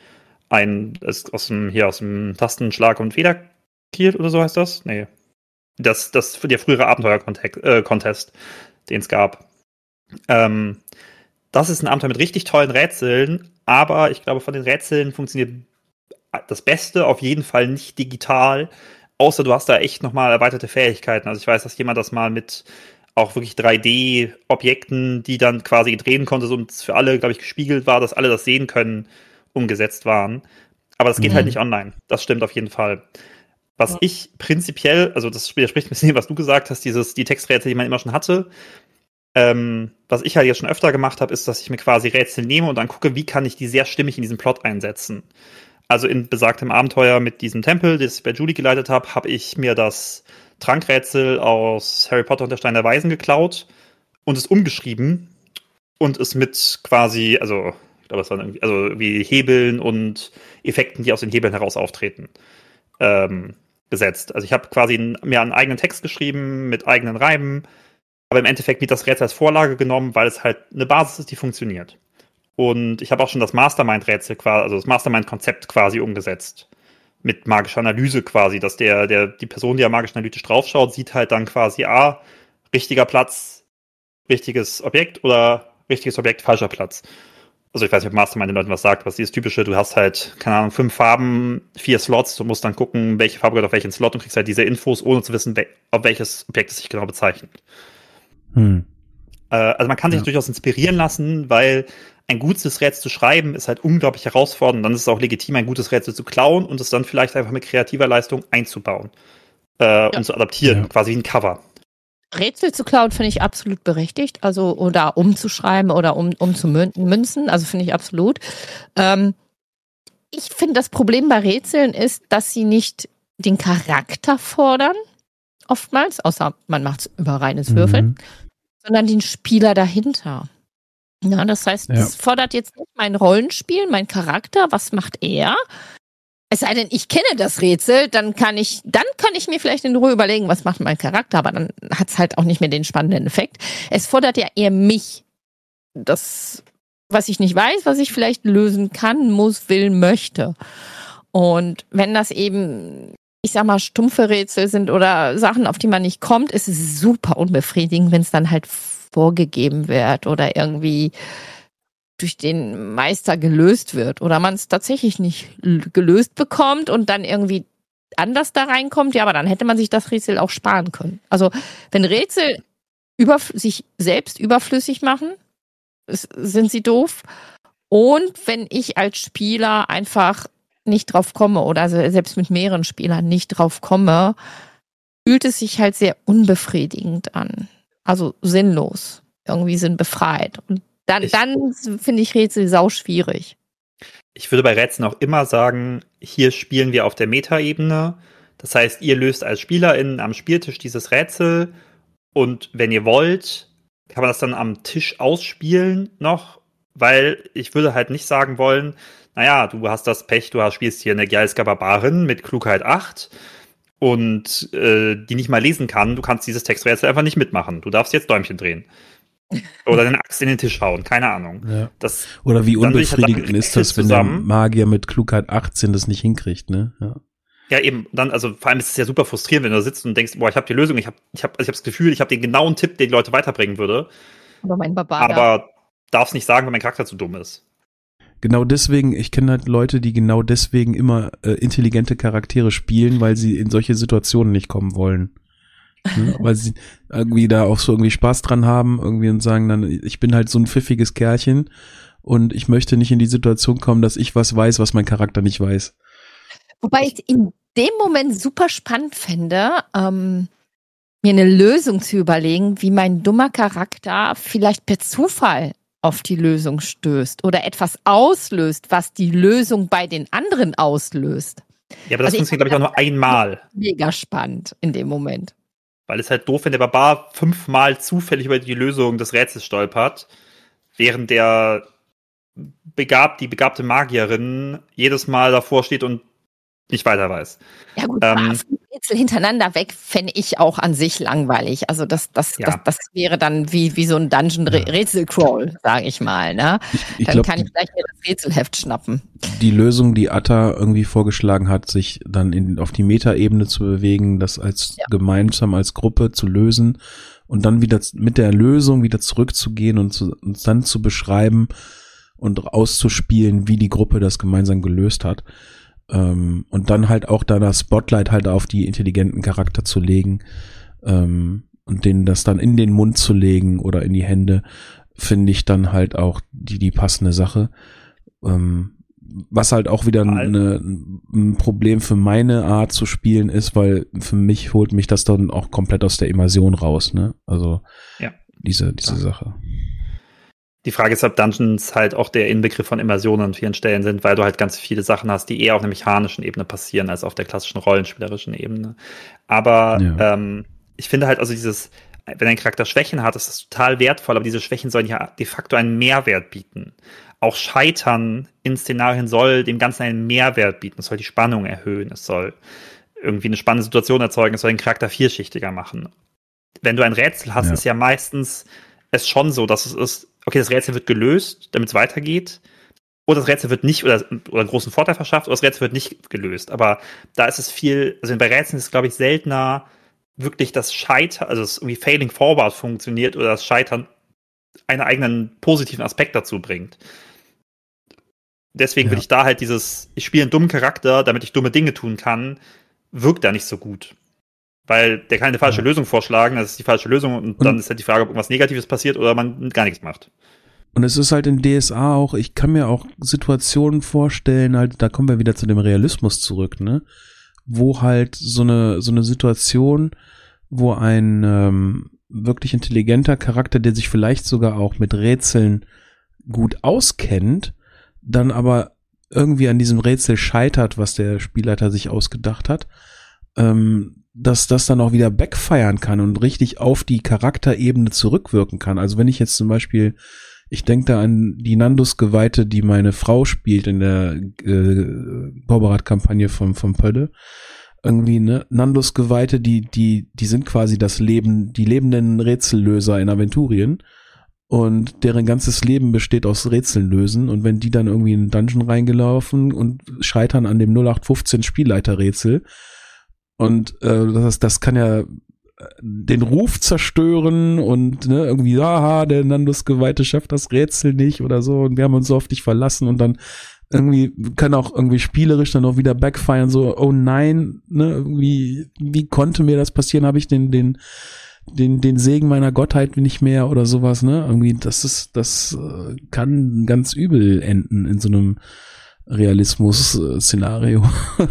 ein, ist aus dem, hier aus dem Tastenschlag- und Federkiel oder so heißt das? Nee. Das, das für der frühere Abenteuer-Contest, den es gab. Ähm, das ist ein Abenteuer mit richtig tollen Rätseln, aber ich glaube, von den Rätseln funktioniert das Beste auf jeden Fall nicht digital, außer du hast da echt nochmal erweiterte Fähigkeiten. Also ich weiß, dass jemand das mal mit auch wirklich drei D-Objekten, die dann quasi drehen konnte und für alle, glaube ich, gespiegelt war, dass alle das sehen können, umgesetzt waren. Aber das geht Mhm. halt nicht online. Das stimmt auf jeden Fall. Was ich prinzipiell, also das widerspricht ein bisschen dem, was du gesagt hast, dieses, die Texträtsel, die man immer schon hatte. Ähm, was ich halt jetzt schon öfter gemacht habe, ist, dass ich mir quasi Rätsel nehme und dann gucke, wie kann ich die sehr stimmig in diesen Plot einsetzen. Also in besagtem Abenteuer mit diesem Tempel, das ich bei Julie geleitet habe, habe ich mir das Trankrätsel aus Harry Potter und der Stein der Weisen geklaut und es umgeschrieben und es mit quasi, also ich glaube, es waren irgendwie, also wie Hebeln und Effekten, die aus den Hebeln heraus auftreten, ähm, gesetzt. Also ich habe quasi einen, mir einen eigenen Text geschrieben mit eigenen Reimen, aber im Endeffekt wird das Rätsel als Vorlage genommen, weil es halt eine Basis ist, die funktioniert. Und ich habe auch schon das Mastermind-Rätsel quasi, also das Mastermind-Konzept quasi umgesetzt. Mit magischer Analyse quasi, dass der, der, die Person, die ja magisch analytisch draufschaut, sieht halt dann quasi, ah, richtiger Platz, richtiges Objekt oder richtiges Objekt, falscher Platz. Also ich weiß nicht, ob Mastermind den Leuten was sagt, was dieses typische, du hast halt, keine Ahnung, fünf Farben, vier Slots, du musst dann gucken, welche Farbe gehört auf welchen Slot und kriegst halt diese Infos, ohne zu wissen, auf welches Objekt es sich genau bezeichnet. Hm. Äh, also man kann sich Ja. durchaus inspirieren lassen, weil ein gutes Rätsel zu schreiben ist halt unglaublich herausfordernd. Dann ist es auch legitim, ein gutes Rätsel zu klauen und es dann vielleicht einfach mit kreativer Leistung einzubauen äh, ja. und zu adaptieren, Ja. quasi wie ein Cover. Rätsel zu klauen finde ich absolut berechtigt, also oder umzuschreiben oder um, umzumünzen, also finde ich absolut. Ähm, ich finde, das Problem bei Rätseln ist, dass sie nicht den Charakter fordern, oftmals, außer man macht es über reines Würfeln, Mhm. sondern den Spieler dahinter. Ja, das heißt, Ja. das fordert jetzt nicht mein Rollenspiel, mein Charakter, was macht er? Es sei denn, ich kenne das Rätsel, dann kann ich, dann kann ich mir vielleicht in Ruhe überlegen, was macht mein Charakter, aber dann hat es halt auch nicht mehr den spannenden Effekt. Es fordert ja eher mich, das, was ich nicht weiß, was ich vielleicht lösen kann, muss, will, möchte. Und wenn das eben, ich sag mal, stumpfe Rätsel sind oder Sachen, auf die man nicht kommt, ist es super unbefriedigend, wenn es dann halt vorgegeben wird oder irgendwie durch den Meister gelöst wird oder man es tatsächlich nicht l- gelöst bekommt und dann irgendwie anders da reinkommt, ja, aber dann hätte man sich das Rätsel auch sparen können. Also wenn Rätsel über, sich selbst überflüssig machen, ist, sind sie doof. Und wenn ich als Spieler einfach nicht drauf komme oder se- selbst mit mehreren Spielern nicht drauf komme, fühlt es sich halt sehr unbefriedigend an. Also sinnlos. Irgendwie sinnbefreit. Und dann, Ich- dann finde ich Rätsel sau schwierig. Ich würde bei Rätseln auch immer sagen, hier spielen wir auf der Metaebene. Das heißt, ihr löst als SpielerInnen am Spieltisch dieses Rätsel und wenn ihr wollt, kann man das dann am Tisch ausspielen noch, weil ich würde halt nicht sagen wollen, naja, du hast das Pech, du hast, spielst hier eine Gjalska Barbarin mit Klugheit acht und äh, die nicht mal lesen kann, du kannst dieses Texträtsel einfach nicht mitmachen. Du darfst jetzt Däumchen drehen. Oder eine Axt in den Tisch hauen, keine Ahnung. Ja. Das, Oder wie dann will ich halt unbefriedigend sagen, ist das, wenn der Magier mit Klugheit achtzehn das nicht hinkriegt, ne? Ja. Ja, eben, dann, also vor allem ist es ja super frustrierend, wenn du da sitzt und denkst, boah, ich habe die Lösung, ich habe ich hab, also ich hab das Gefühl, ich habe den genauen Tipp, der die Leute weiterbringen würde. Aber mein Barbarer. Aber darf's nicht sagen, wenn mein Charakter zu dumm ist. Genau deswegen, ich kenne halt Leute, die genau deswegen immer äh, intelligente Charaktere spielen, weil sie in solche Situationen nicht kommen wollen. Ne? Weil sie irgendwie da auch so irgendwie Spaß dran haben, irgendwie und sagen dann, ich bin halt so ein pfiffiges Kerlchen und ich möchte nicht in die Situation kommen, dass ich was weiß, was mein Charakter nicht weiß. Wobei ich in dem Moment super spannend fände, ähm, mir eine Lösung zu überlegen, wie mein dummer Charakter vielleicht per Zufall auf die Lösung stößt oder etwas auslöst, was die Lösung bei den anderen auslöst. Ja, aber das Also ich funktioniert, glaube ich, auch nur einmal. Mega spannend in dem Moment. Weil es halt doof, wenn der Barbar fünfmal zufällig über die Lösung des Rätsels stolpert, während der begabt, die begabte Magierin jedes Mal davor steht und nicht weiter weiß. Ja gut, ähm, fünf Rätsel hintereinander weg fände ich auch an sich langweilig. Also das, das, Ja. das, das wäre dann wie, wie so ein Dungeon-Rätsel-Crawl, sage ich mal. Ne? Ich, ich Dann glaub, kann ich gleich mir das Rätselheft schnappen. die Lösung, die Atta irgendwie vorgeschlagen hat, sich dann in, auf die Metaebene zu bewegen, das als Ja. gemeinsam als Gruppe zu lösen und dann wieder mit der Lösung wieder zurückzugehen und, zu, und dann zu beschreiben und auszuspielen, wie die Gruppe das gemeinsam gelöst hat. Ähm, und dann halt auch da das Spotlight halt auf die intelligenten Charakter zu legen ähm, und denen das dann in den Mund zu legen oder in die Hände, finde ich dann halt auch die, die passende Sache. Ähm, was halt auch wieder eine, ein Problem für meine Art zu spielen ist, weil für mich holt mich das dann auch komplett aus der Immersion raus, ne? Also Ja. diese, diese Ja. Sache. Die Frage ist, ob Dungeons halt auch der Inbegriff von Immersion an vielen Stellen sind, weil du halt ganz viele Sachen hast, die eher auf einer mechanischen Ebene passieren, als auf der klassischen rollenspielerischen Ebene. Aber Ja. ähm, ich finde halt, also dieses, wenn ein Charakter Schwächen hat, ist das total wertvoll, aber diese Schwächen sollen ja de facto einen Mehrwert bieten. Auch Scheitern in Szenarien soll dem Ganzen einen Mehrwert bieten. Es soll die Spannung erhöhen. Es soll irgendwie eine spannende Situation erzeugen. Es soll den Charakter vielschichtiger machen. Wenn du ein Rätsel hast, Ja. ist ja meistens es schon so, dass es ist, okay, das Rätsel wird gelöst, damit es weitergeht. Oder das Rätsel wird nicht, oder, oder einen großen Vorteil verschafft, oder das Rätsel wird nicht gelöst. Aber da ist es viel, also bei Rätseln ist es, glaube ich, seltener wirklich das Scheitern, also das irgendwie Failing Forward funktioniert oder das Scheitern einen eigenen positiven Aspekt dazu bringt. Deswegen Ja. würde ich da halt dieses, ich spiele einen dummen Charakter, damit ich dumme Dinge tun kann, wirkt da nicht so gut. Weil der kann eine falsche Ja. Lösung vorschlagen, das ist die falsche Lösung und, Und- dann ist halt die Frage, ob irgendwas Negatives passiert oder man gar nichts macht. Und es ist halt in D S A auch, ich kann mir auch Situationen vorstellen, halt, da kommen wir wieder zu dem Realismus zurück, ne? Wo halt so eine, so eine Situation, wo ein ähm, wirklich intelligenter Charakter, der sich vielleicht sogar auch mit Rätseln gut auskennt, dann aber irgendwie an diesem Rätsel scheitert, was der Spielleiter sich ausgedacht hat, ähm, dass das dann auch wieder backfiren kann und richtig auf die Charakterebene zurückwirken kann. Also wenn ich jetzt zum Beispiel, ich denke da an die Nandus-Geweihte, die meine Frau spielt in der äh, Borberat-Kampagne vom, vom Pölle. Irgendwie, ne, Nandus-Geweihte, die, die, die sind quasi das Leben, die lebenden Rätsellöser in Aventurien. Und deren ganzes Leben besteht aus Rätseln lösen. Und wenn die dann irgendwie in einen Dungeon reingelaufen und scheitern an dem null acht fünfzehn Spielleiterrätsel, und äh, das, das kann ja den Ruf zerstören und ne, irgendwie, aha, der Nandus-Geweihte schafft das Rätsel nicht oder so und wir haben uns so auf dich verlassen und dann irgendwie kann auch irgendwie spielerisch dann auch wieder backfiren, so, oh nein, ne, irgendwie, wie konnte mir das passieren? Habe ich den, den, den, den Segen meiner Gottheit nicht mehr oder sowas, ne? Irgendwie, das ist, das äh, kann ganz übel enden in so einem Realismus-Szenario.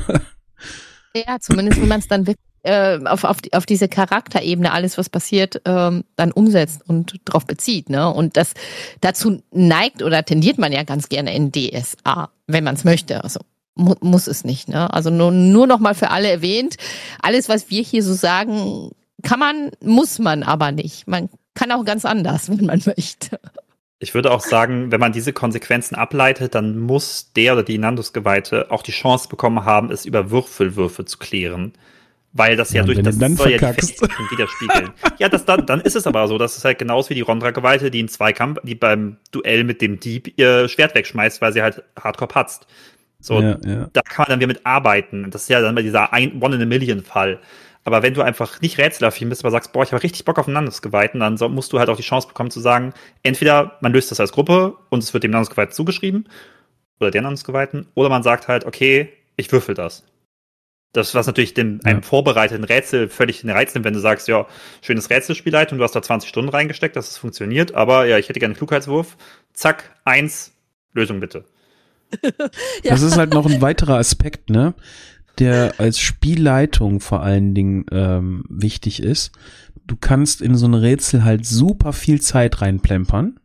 Ja, zumindest wenn man es dann wirklich äh, auf, auf, die, auf diese Charakterebene, alles was passiert, ähm, dann umsetzt und drauf bezieht. Ne? Und das dazu neigt oder tendiert man ja ganz gerne in D S A, wenn man es möchte. Also mu muss es nicht. Ne? Also nur, nur noch mal für alle erwähnt, alles was wir hier so sagen, kann man, muss man aber nicht. Man kann auch ganz anders, wenn man möchte. Ich würde auch sagen, wenn man diese Konsequenzen ableitet, dann muss der oder die Nandus-Geweihte auch die Chance bekommen haben, es über Würfelwürfe zu klären. Weil das ja, Ja, durch wenn das du dann soll ja die verkackst. Fähigkeiten widerspiegeln. Ja, das dann, dann ist es aber so. Das ist halt genauso wie die Rondra-Geweihte, die in Zweikampf, die beim Duell mit dem Dieb ihr Schwert wegschmeißt, weil sie halt hardcore patzt. So, Ja, ja. da kann man dann wieder mit arbeiten. Das ist ja dann bei dieser ein One-in-a-Million-Fall. Aber wenn du einfach nicht rätselaffin bist, aber sagst, boah, ich habe richtig Bock auf einen Landesgeweihten, dann so, musst du halt auch die Chance bekommen zu sagen, entweder man löst das als Gruppe und es wird dem Landesgeweihten zugeschrieben oder der Landesgeweihten, oder man sagt halt, okay, ich würfel das. Das, was natürlich dem, einem Ja. vorbereiteten Rätsel völlig den Reiz nimmt, wenn du sagst, ja, schönes Rätselspielleitung, du hast da zwanzig Stunden reingesteckt, dass es funktioniert, aber ja, ich hätte gerne einen Klugheitswurf. Zack, eins, Lösung bitte. Ja. Das ist halt noch ein weiterer Aspekt, ne, der als Spielleitung vor allen Dingen ähm, wichtig ist. Du kannst in so ein Rätsel halt super viel Zeit reinplempern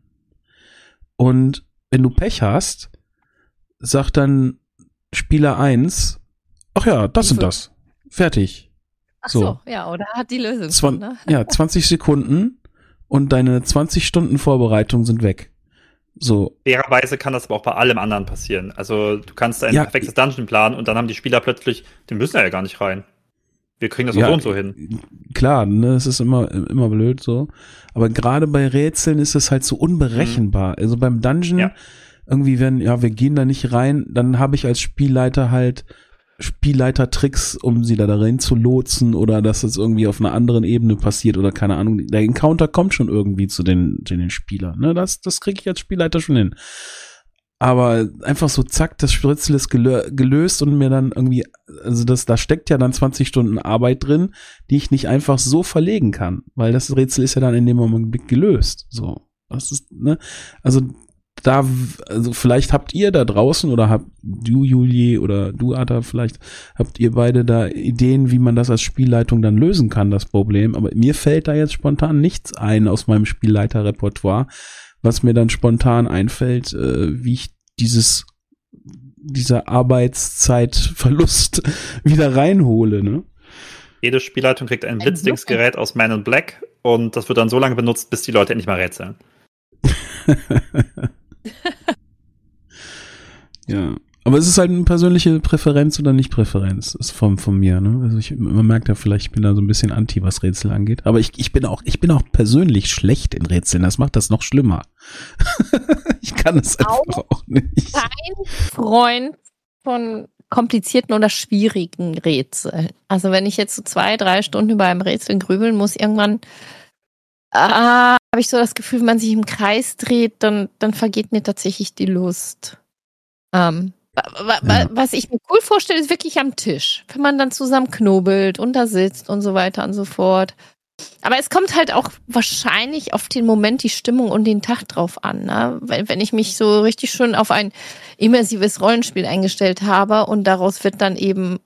und wenn du Pech hast, sagt dann Spieler eins, ach ja, das und das, fertig. Ach so. so, ja, oder hat die Lösung Zwan- schon, ne? Ja, zwanzig Sekunden und deine zwanzig Stunden Vorbereitung sind weg. So. Fairerweise kann das aber auch bei allem anderen passieren. Also du kannst ein Ja. perfektes Dungeon planen und dann haben die Spieler plötzlich, die müssen ja gar nicht rein. Wir kriegen das auch Ja, so und so hin. Klar, ne, es ist immer, immer blöd so. Aber gerade bei Rätseln ist es halt so unberechenbar. Also beim Dungeon, Ja. irgendwie, wenn, ja, wir gehen da nicht rein, dann habe ich als Spielleiter halt Spielleiter-Tricks, um sie da darin zu lotsen oder dass es irgendwie auf einer anderen Ebene passiert oder keine Ahnung. Der Encounter kommt schon irgendwie zu den, zu den Spielern. Ne? Das, das kriege ich als Spielleiter schon hin. Aber einfach so zack, das Rätsel ist gelö- gelöst und mir dann irgendwie, also das, da steckt ja dann zwanzig Stunden Arbeit drin, die ich nicht einfach so verlegen kann, weil das Rätsel ist ja dann in dem Moment gelöst. So, das ist, ne, also da, also vielleicht habt ihr da draußen oder habt du, Julie, oder du, Ada, vielleicht habt ihr beide da Ideen, wie man das als Spielleitung dann lösen kann, das Problem. Aber mir fällt da jetzt spontan nichts ein aus meinem Spielleiterrepertoire, was mir dann spontan einfällt, äh, wie ich dieses, dieser Arbeitszeitverlust wieder reinhole, ne? Jede Spielleitung kriegt ein Blitzdingsgerät aus Man in Black und das wird dann so lange benutzt, bis die Leute endlich mal rätseln. Ja, aber es ist halt eine persönliche Präferenz oder Nicht-Präferenz ist von, von mir, ne? Also ich, man merkt ja vielleicht, ich bin da so ein bisschen anti, was Rätsel angeht. Aber ich, ich bin auch, ich bin auch persönlich schlecht in Rätseln. Das macht das noch schlimmer. Ich kann es einfach Auch auch nicht. Kein Freund von komplizierten oder schwierigen Rätseln. Also wenn ich jetzt so zwei, drei Stunden über einem Rätsel grübeln muss, irgendwann ah, habe ich so das Gefühl, wenn man sich im Kreis dreht, dann, dann vergeht mir tatsächlich die Lust. Ähm, wa- wa- Ja. Was ich mir cool vorstelle, ist wirklich am Tisch. Wenn man dann zusammen knobelt und da sitzt und so weiter und so fort. Aber es kommt halt auch wahrscheinlich auf den Moment, die Stimmung und den Tag drauf an. Ne? Wenn, wenn ich mich so richtig schön auf ein immersives Rollenspiel eingestellt habe und daraus wird dann eben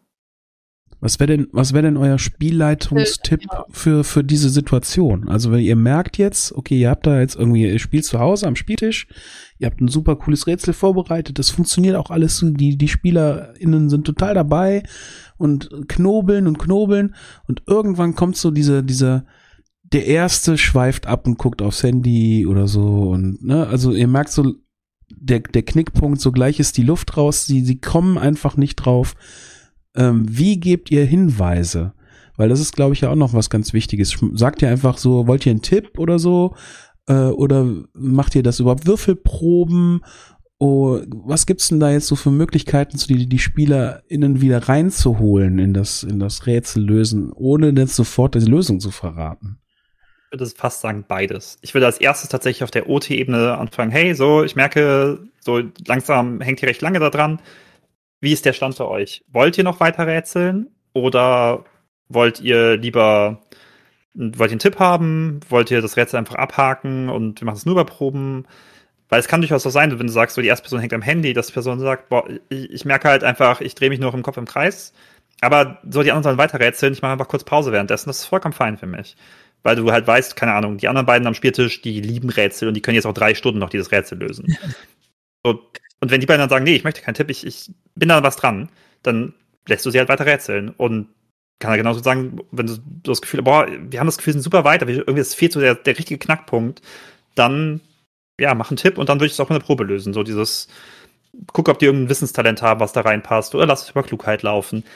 Was wäre denn, was wäre denn euer Spielleitungstipp für, für diese Situation? Also wenn ihr merkt jetzt, okay, ihr habt da jetzt irgendwie, ihr spielt zu Hause am Spieltisch, ihr habt ein super cooles Rätsel vorbereitet, das funktioniert auch alles, so, die, die SpielerInnen sind total dabei und knobeln und knobeln und irgendwann kommt so diese, dieser, der Erste schweift ab und guckt aufs Handy oder so und, ne, also ihr merkt so, der, der Knickpunkt, so gleich ist die Luft raus, sie, sie kommen einfach nicht drauf. Ähm, wie gebt ihr Hinweise? Weil das ist, glaube ich, ja auch noch was ganz Wichtiges. Sagt ihr einfach so, wollt ihr einen Tipp oder so? Äh, oder macht ihr das überhaupt Würfelproben? Oh, was gibt's denn da jetzt so für Möglichkeiten, die, die SpielerInnen wieder reinzuholen in das, in das Rätsel lösen, ohne jetzt sofort die Lösung zu verraten? Ich würde fast sagen beides. Ich würde als erstes tatsächlich auf der O T-Ebene anfangen, hey, so, ich merke, so langsam hängt ihr recht lange da dran. Wie ist der Stand für euch? Wollt ihr noch weiter rätseln? Oder wollt ihr lieber, wollt ihr einen Tipp haben? Wollt ihr das Rätsel einfach abhaken und wir machen es nur über Proben? Weil es kann durchaus so sein, wenn du sagst, so die erste Person hängt am Handy, dass die Person sagt, boah, ich, ich merke halt einfach, ich drehe mich nur im Kopf im Kreis. Aber so die anderen sollen weiter rätseln, ich mache einfach kurz Pause währenddessen. Das ist vollkommen fein für mich. Weil du halt weißt, keine Ahnung, die anderen beiden am Spieltisch, die lieben Rätsel und die können jetzt auch drei Stunden noch dieses Rätsel lösen. So. Und wenn die beiden dann sagen, nee, ich möchte keinen Tipp, ich, ich bin da was dran, dann lässt du sie halt weiter rätseln. Und kann er genauso sagen, wenn du so das Gefühl, boah, wir haben das Gefühl, wir sind super weit, aber irgendwie es fehlt so der, der richtige Knackpunkt, dann, ja, mach einen Tipp und dann würde ich es auch mit einer Probe lösen. So dieses, guck, ob die irgendein Wissenstalent haben, was da reinpasst, oder lass es über Klugheit laufen.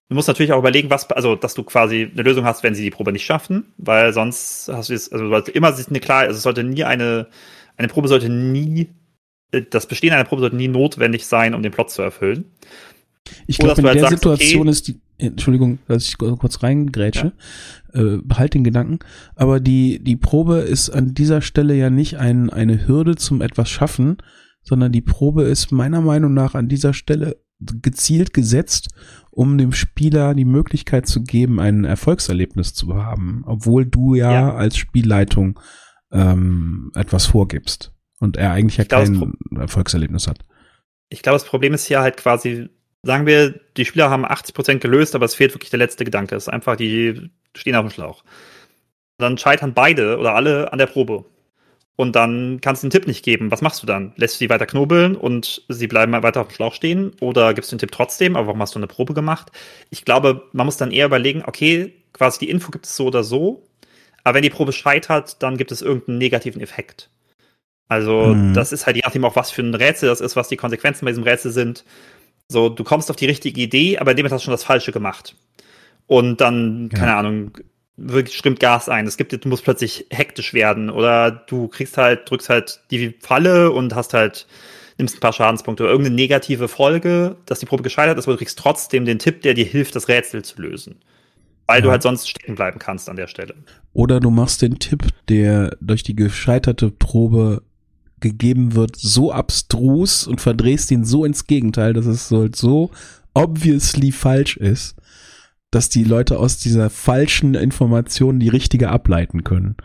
Du musst natürlich auch überlegen, was, also, dass du quasi eine Lösung hast, wenn sie die Probe nicht schaffen, weil sonst hast du es, also, sollte immer sich eine klar, also, es sollte nie eine, eine Probe sollte nie, das Bestehen einer Probe sollte nie notwendig sein, um den Plot zu erfüllen. Ich glaube, in halt der sagst, Situation okay, ist die, Entschuldigung, dass ich kurz reingrätsche, ja. äh, behalt den Gedanken, aber die, die Probe ist an dieser Stelle ja nicht ein, eine Hürde zum etwas schaffen, sondern die Probe ist meiner Meinung nach an dieser Stelle gezielt gesetzt, um dem Spieler die Möglichkeit zu geben, ein Erfolgserlebnis zu haben, obwohl du ja, ja. als Spielleitung ähm, etwas vorgibst und er eigentlich ja glaub, kein Erfolgserlebnis hat. Ich glaube, das Problem ist hier halt quasi, sagen wir, die Spieler haben achtzig Prozent gelöst, aber es fehlt wirklich der letzte Gedanke. Es ist einfach, die stehen auf dem Schlauch. Dann scheitern beide oder alle an der Probe. Und dann kannst du den Tipp nicht geben. Was machst du dann? Lässt du sie weiter knobeln und sie bleiben weiter auf dem Schlauch stehen? Oder gibst du den Tipp trotzdem? Aber warum hast du eine Probe gemacht? Ich glaube, man muss dann eher überlegen, okay, quasi die Info gibt es so oder so. Aber wenn die Probe scheitert, dann gibt es irgendeinen negativen Effekt. Also mhm. das ist halt je nachdem auch, was für ein Rätsel das ist, was die Konsequenzen bei diesem Rätsel sind. So, du kommst auf die richtige Idee, aber in dem Moment hast du schon das Falsche gemacht. Und dann, ja. keine Ahnung, wirklich strömt Gas ein. Es gibt, du musst plötzlich hektisch werden oder du kriegst halt, drückst halt die Falle und hast halt, nimmst ein paar Schadenspunkte oder irgendeine negative Folge, dass die Probe gescheitert ist, aber du kriegst trotzdem den Tipp, der dir hilft, das Rätsel zu lösen. Weil ja. du halt sonst stecken bleiben kannst an der Stelle. Oder du machst den Tipp, der durch die gescheiterte Probe gegeben wird, so abstrus und verdrehst ihn so ins Gegenteil, dass es so, so obviously falsch ist, dass die Leute aus dieser falschen Information die richtige ableiten können.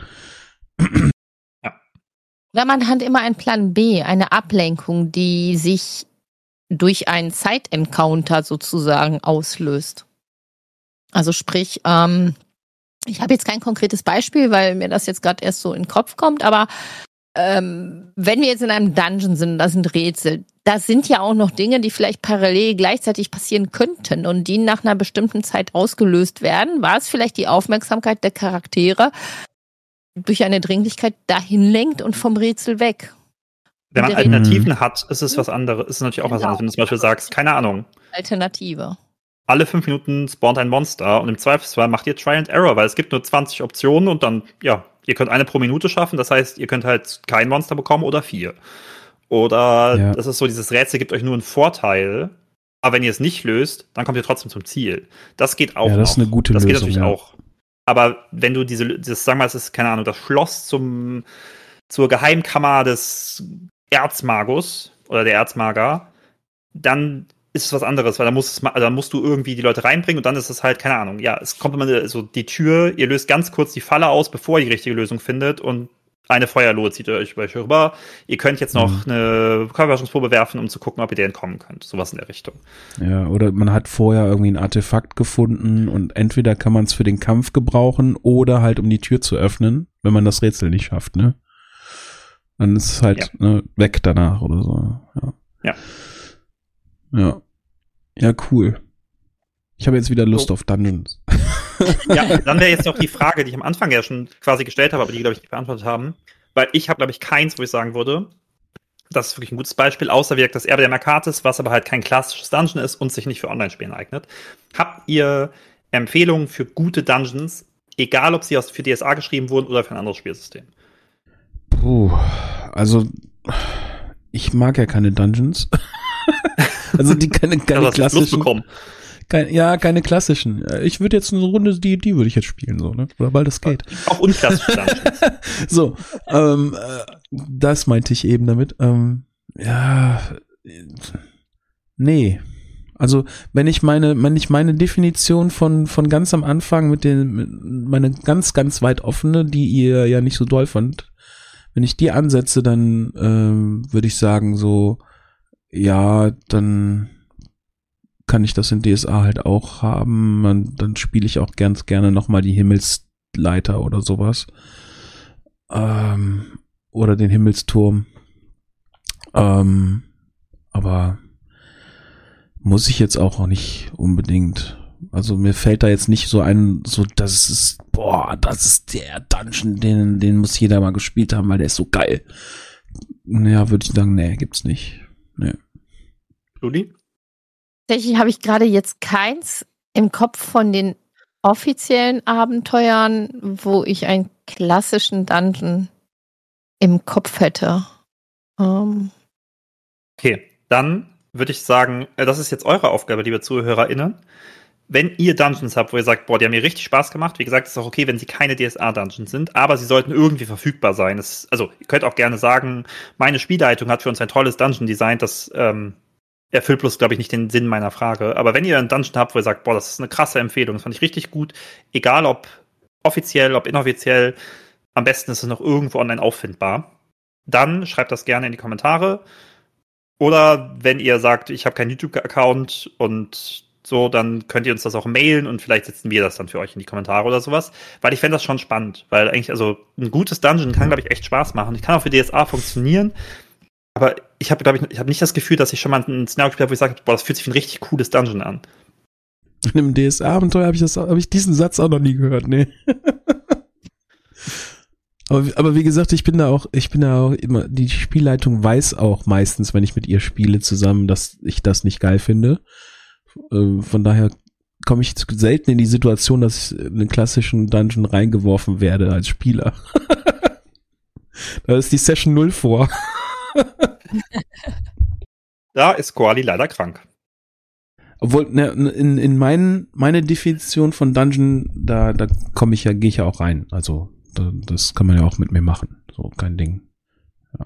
Ja. Oder man hat immer einen Plan B, eine Ablenkung, die sich durch einen Side-Encounter sozusagen auslöst. Also sprich, ähm, ich habe jetzt kein konkretes Beispiel, weil mir das jetzt gerade erst so in den Kopf kommt, aber ähm, wenn wir jetzt in einem Dungeon sind, da sind Rätsel, da sind ja auch noch Dinge, die vielleicht parallel gleichzeitig passieren könnten und die nach einer bestimmten Zeit ausgelöst werden, war es vielleicht die Aufmerksamkeit der Charaktere durch eine Dringlichkeit dahin lenkt und vom Rätsel weg. Wenn man Alternativen mhm. hat, ist es was anderes, ist es natürlich auch genau. was anderes, wenn du zum Beispiel sagst, keine Ahnung. Alternative. Alle fünf Minuten spawnt ein Monster und im Zweifelsfall macht ihr Try and Error, weil es gibt nur zwanzig Optionen und dann, ja, ihr könnt eine pro Minute schaffen, das heißt, ihr könnt halt kein Monster bekommen oder vier. Oder ja. das ist so, dieses Rätsel gibt euch nur einen Vorteil, aber wenn ihr es nicht löst, dann kommt ihr trotzdem zum Ziel. Das geht auch ja, das noch. ist eine gute das Lösung. Das geht natürlich ja. auch. Aber wenn du diese, das, sagen wir mal, es ist, keine Ahnung, das Schloss zum, zur Geheimkammer des Erzmagus oder der Erzmager, dann ist es was anderes, weil dann musst, es, dann musst du irgendwie die Leute reinbringen und dann ist es halt, keine Ahnung, ja, es kommt immer so also die Tür, ihr löst ganz kurz die Falle aus, bevor ihr die richtige Lösung findet und eine Feuerlohe zieht euch bei euch rüber. Ihr könnt jetzt noch mhm. eine Körperwaschungsprobe werfen, um zu gucken, ob ihr der entkommen könnt. Sowas in der Richtung. Ja, oder man hat vorher irgendwie ein Artefakt gefunden und entweder kann man es für den Kampf gebrauchen oder halt um die Tür zu öffnen, wenn man das Rätsel nicht schafft, ne? Dann ist es halt ja. ne, weg danach oder so. Ja. Ja. Ja. Ja, cool. Ich habe jetzt wieder Lust so. auf Dungeons. Ja, dann wäre jetzt noch die Frage, die ich am Anfang ja schon quasi gestellt habe, aber die, glaube ich, nicht beantwortet haben. Weil ich habe, glaube ich, keins, wo ich sagen würde, das ist wirklich ein gutes Beispiel, außer wie das Erbe der Mercatis, was aber halt kein klassisches Dungeon ist und sich nicht für Online-Spielen eignet. Habt ihr Empfehlungen für gute Dungeons, egal ob sie aus für D S A geschrieben wurden oder für ein anderes Spielsystem? Puh, also ich mag ja keine Dungeons. Also die keine, keine ja, klassischen. Kein, ja, keine klassischen. Ich würde jetzt eine Runde D und D würde ich jetzt spielen, so, ne? Oder weil das geht. Auch unklassische Dungeons. So, ähm, äh, das meinte ich eben damit. Ähm, ja, nee. Also, wenn ich meine, wenn ich meine Definition von, von ganz am Anfang mit den, mit meine ganz, ganz weit offene, die ihr ja nicht so doll fand, wenn ich die ansetze, dann, ähm, würde ich sagen, so, ja, dann kann ich das in D S A halt auch haben. Man, dann spiele ich auch ganz gerne nochmal die Himmelsleiter oder sowas. Ähm, oder den Himmelsturm. Ähm, aber muss ich jetzt auch nicht unbedingt. Also mir fällt da jetzt nicht so ein, so das ist, boah, das ist der Dungeon, den, den muss jeder mal gespielt haben, weil der ist so geil. Naja, würde ich sagen, nee, gibt's nicht. Nee. Ludi? Tatsächlich habe ich gerade jetzt keins im Kopf von den offiziellen Abenteuern, wo ich einen klassischen Dungeon im Kopf hätte. Ähm. Okay, dann würde ich sagen, das ist jetzt eure Aufgabe, liebe ZuhörerInnen. Wenn ihr Dungeons habt, wo ihr sagt, boah, die haben mir richtig Spaß gemacht, wie gesagt, ist auch okay, wenn sie keine D S A-Dungeons sind, aber sie sollten irgendwie verfügbar sein. Es, also, ihr könnt auch gerne sagen, meine Spielleitung hat für uns ein tolles Dungeon designt, das ähm, erfüllt bloß, glaube ich, nicht den Sinn meiner Frage. Aber wenn ihr einen Dungeon habt, wo ihr sagt, boah, das ist eine krasse Empfehlung, das fand ich richtig gut, egal ob offiziell, ob inoffiziell, am besten ist es noch irgendwo online auffindbar, dann schreibt das gerne in die Kommentare. Oder wenn ihr sagt, ich habe keinen YouTube-Account und so, dann könnt ihr uns das auch mailen und vielleicht setzen wir das dann für euch in die Kommentare oder sowas. Weil ich fände das schon spannend. Weil eigentlich, also ein gutes Dungeon kann, glaube ich, echt Spaß machen. Ich kann auch für D S A funktionieren. Aber ich habe, glaube ich, ich habe nicht das Gefühl, dass ich schon mal ein Szenario gespielt habe, wo ich sage, boah, das fühlt sich wie ein richtig cooles Dungeon an. In einem D S A-Abenteuer habe ich, das, hab ich diesen Satz auch noch nie gehört, nee. aber, aber wie gesagt, ich bin da auch, ich bin da auch immer, die Spielleitung weiß auch meistens, wenn ich mit ihr spiele zusammen, dass ich das nicht geil finde. Von daher komme ich selten in die Situation, dass ich in einen klassischen Dungeon reingeworfen werde als Spieler. Da ist die Session null vor. Da ist Koali leider krank. Obwohl, ne, in, in meinen, meine Definition von Dungeon, da, da komme ich ja, gehe ich ja auch rein. Also, da, das kann man ja auch mit mir machen. So, kein Ding. Ja.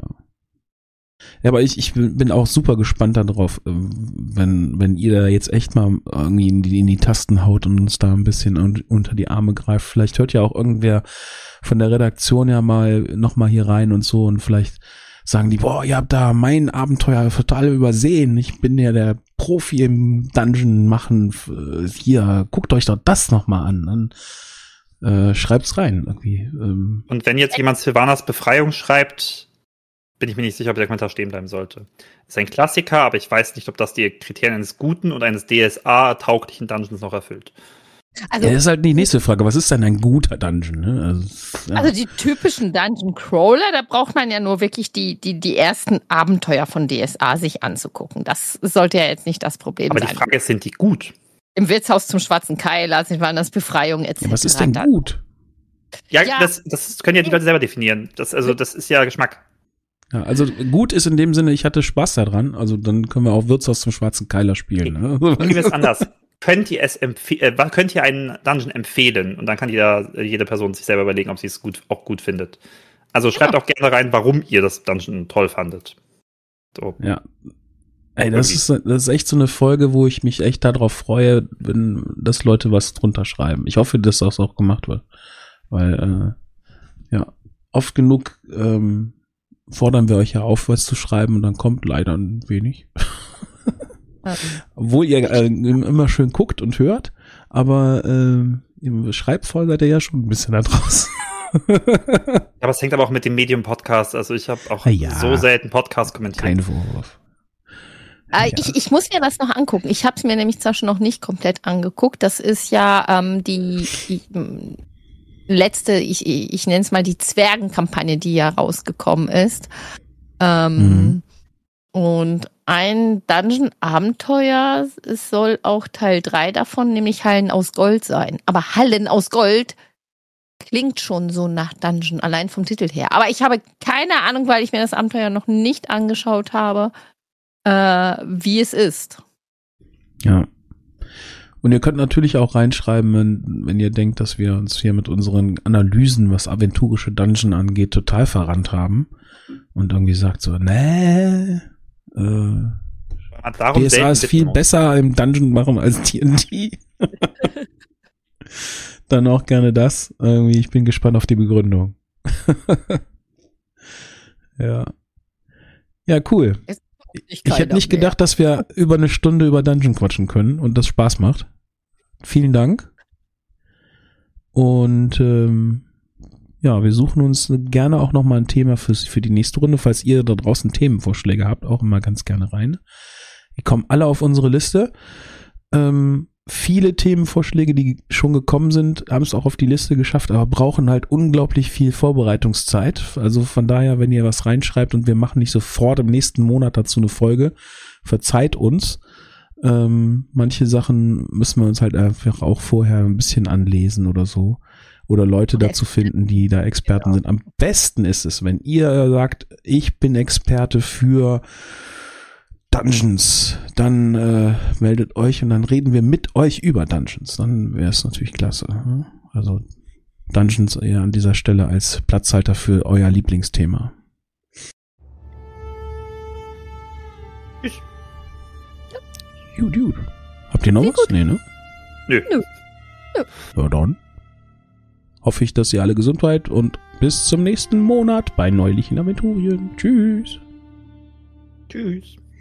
Ja, aber ich, ich bin auch super gespannt darauf, wenn, wenn ihr da jetzt echt mal irgendwie in die, in die Tasten haut und uns da ein bisschen un, unter die Arme greift. Vielleicht hört ja auch irgendwer von der Redaktion ja mal nochmal hier rein und so und vielleicht sagen die, boah, ihr habt da mein Abenteuer total übersehen. Ich bin ja der Profi im Dungeon machen. Hier, guckt euch doch das nochmal an. Dann äh, schreibt's rein irgendwie. Ähm. Und wenn jetzt jemand Sylvanas Befreiung schreibt, bin ich mir nicht sicher, ob der Kommentar stehen bleiben sollte. Ist ein Klassiker, aber ich weiß nicht, ob das die Kriterien eines guten und eines D S A-tauglichen Dungeons noch erfüllt. Also, ja, das ist halt die nächste Frage. Was ist denn ein guter Dungeon? Ne? Also, ja. also die typischen Dungeon Crawler, da braucht man ja nur wirklich die, die, die ersten Abenteuer von D S A sich anzugucken. Das sollte ja jetzt nicht das Problem aber sein. Aber die Frage ist, sind die gut? Im Wirtshaus zum Schwarzen Keiler, waren das Befreiung et cetera. Ja, was ist denn gut? Ja, ja. Das, das können ja die Leute selber definieren. Das, also, das ist ja Geschmack. Ja, also gut ist in dem Sinne, ich hatte Spaß daran. Also dann können wir auch Wirtshaus zum Schwarzen Keiler spielen. Ne? Irgendwie ist anders. Könnt ihr es empfe- äh, könnt ihr einen Dungeon empfehlen? Und dann kann jeder, jede Person sich selber überlegen, ob sie es gut, auch gut findet. Also schreibt ja. auch gerne rein, warum ihr das Dungeon toll fandet. So. Ja. Ey, das ist, das ist echt so eine Folge, wo ich mich echt darauf freue, wenn das Leute was drunter schreiben. Ich hoffe, dass das auch gemacht wird. Weil, äh, ja, oft genug ähm, fordern wir euch ja auf, was zu schreiben und dann kommt leider ein wenig. Ja. Obwohl ihr äh, immer schön guckt und hört, aber äh, im Schreibvoll seid ihr ja schon ein bisschen da draußen. Ja, aber es hängt aber auch mit dem Medium-Podcast. Also ich habe auch ja, so selten Podcast kommentiert. Kein Vorwurf. Äh, ja. ich, ich muss mir das noch angucken. Ich habe es mir nämlich zwar schon noch nicht komplett angeguckt. Das ist ja ähm, die, die letzte, ich, ich nenne es mal die Zwergenkampagne, die ja rausgekommen ist. Ähm, mhm. Und ein Dungeon-Abenteuer, es soll auch Teil drei davon, nämlich Hallen aus Gold sein. Aber Hallen aus Gold klingt schon so nach Dungeon, allein vom Titel her. Aber ich habe keine Ahnung, weil ich mir das Abenteuer noch nicht angeschaut habe, äh, wie es ist. Ja. Und ihr könnt natürlich auch reinschreiben, wenn, wenn ihr denkt, dass wir uns hier mit unseren Analysen, was aventurische Dungeon angeht, total verrannt haben. Und irgendwie sagt so, nee, äh, D S A ist viel besser im Dungeon machen als D und D. Dann auch gerne das. Irgendwie, ich bin gespannt auf die Begründung. Ja. Ja, cool. Ich hätte nicht gedacht, dass wir über eine Stunde über Dungeon quatschen können und das Spaß macht. Vielen Dank. Und ähm, ja, wir suchen uns gerne auch nochmal ein Thema für, für die nächste Runde. Falls ihr da draußen Themenvorschläge habt, auch immer ganz gerne rein. Die kommen alle auf unsere Liste. Ähm, viele Themenvorschläge, die schon gekommen sind, haben es auch auf die Liste geschafft, aber brauchen halt unglaublich viel Vorbereitungszeit. Also von daher, wenn ihr was reinschreibt und wir machen nicht sofort im nächsten Monat dazu eine Folge, verzeiht uns. Ähm, manche Sachen müssen wir uns halt einfach auch vorher ein bisschen anlesen oder so. Oder Leute dazu finden, die da Experten Genau. sind. Am besten ist es, wenn ihr sagt, ich bin Experte für Dungeons, dann äh, meldet euch und dann reden wir mit euch über Dungeons. Dann wäre es natürlich klasse. Ne? Also Dungeons eher an dieser Stelle als Platzhalter für euer Lieblingsthema. Ich. Gut, gut. Habt ihr noch Sehr was? gut. Nee, ne? Nö. Nö. Nö. Ja, dann hoffe ich, dass ihr alle gesund seid und bis zum nächsten Monat bei Neulichen Aventurien. Tschüss. Tschüss.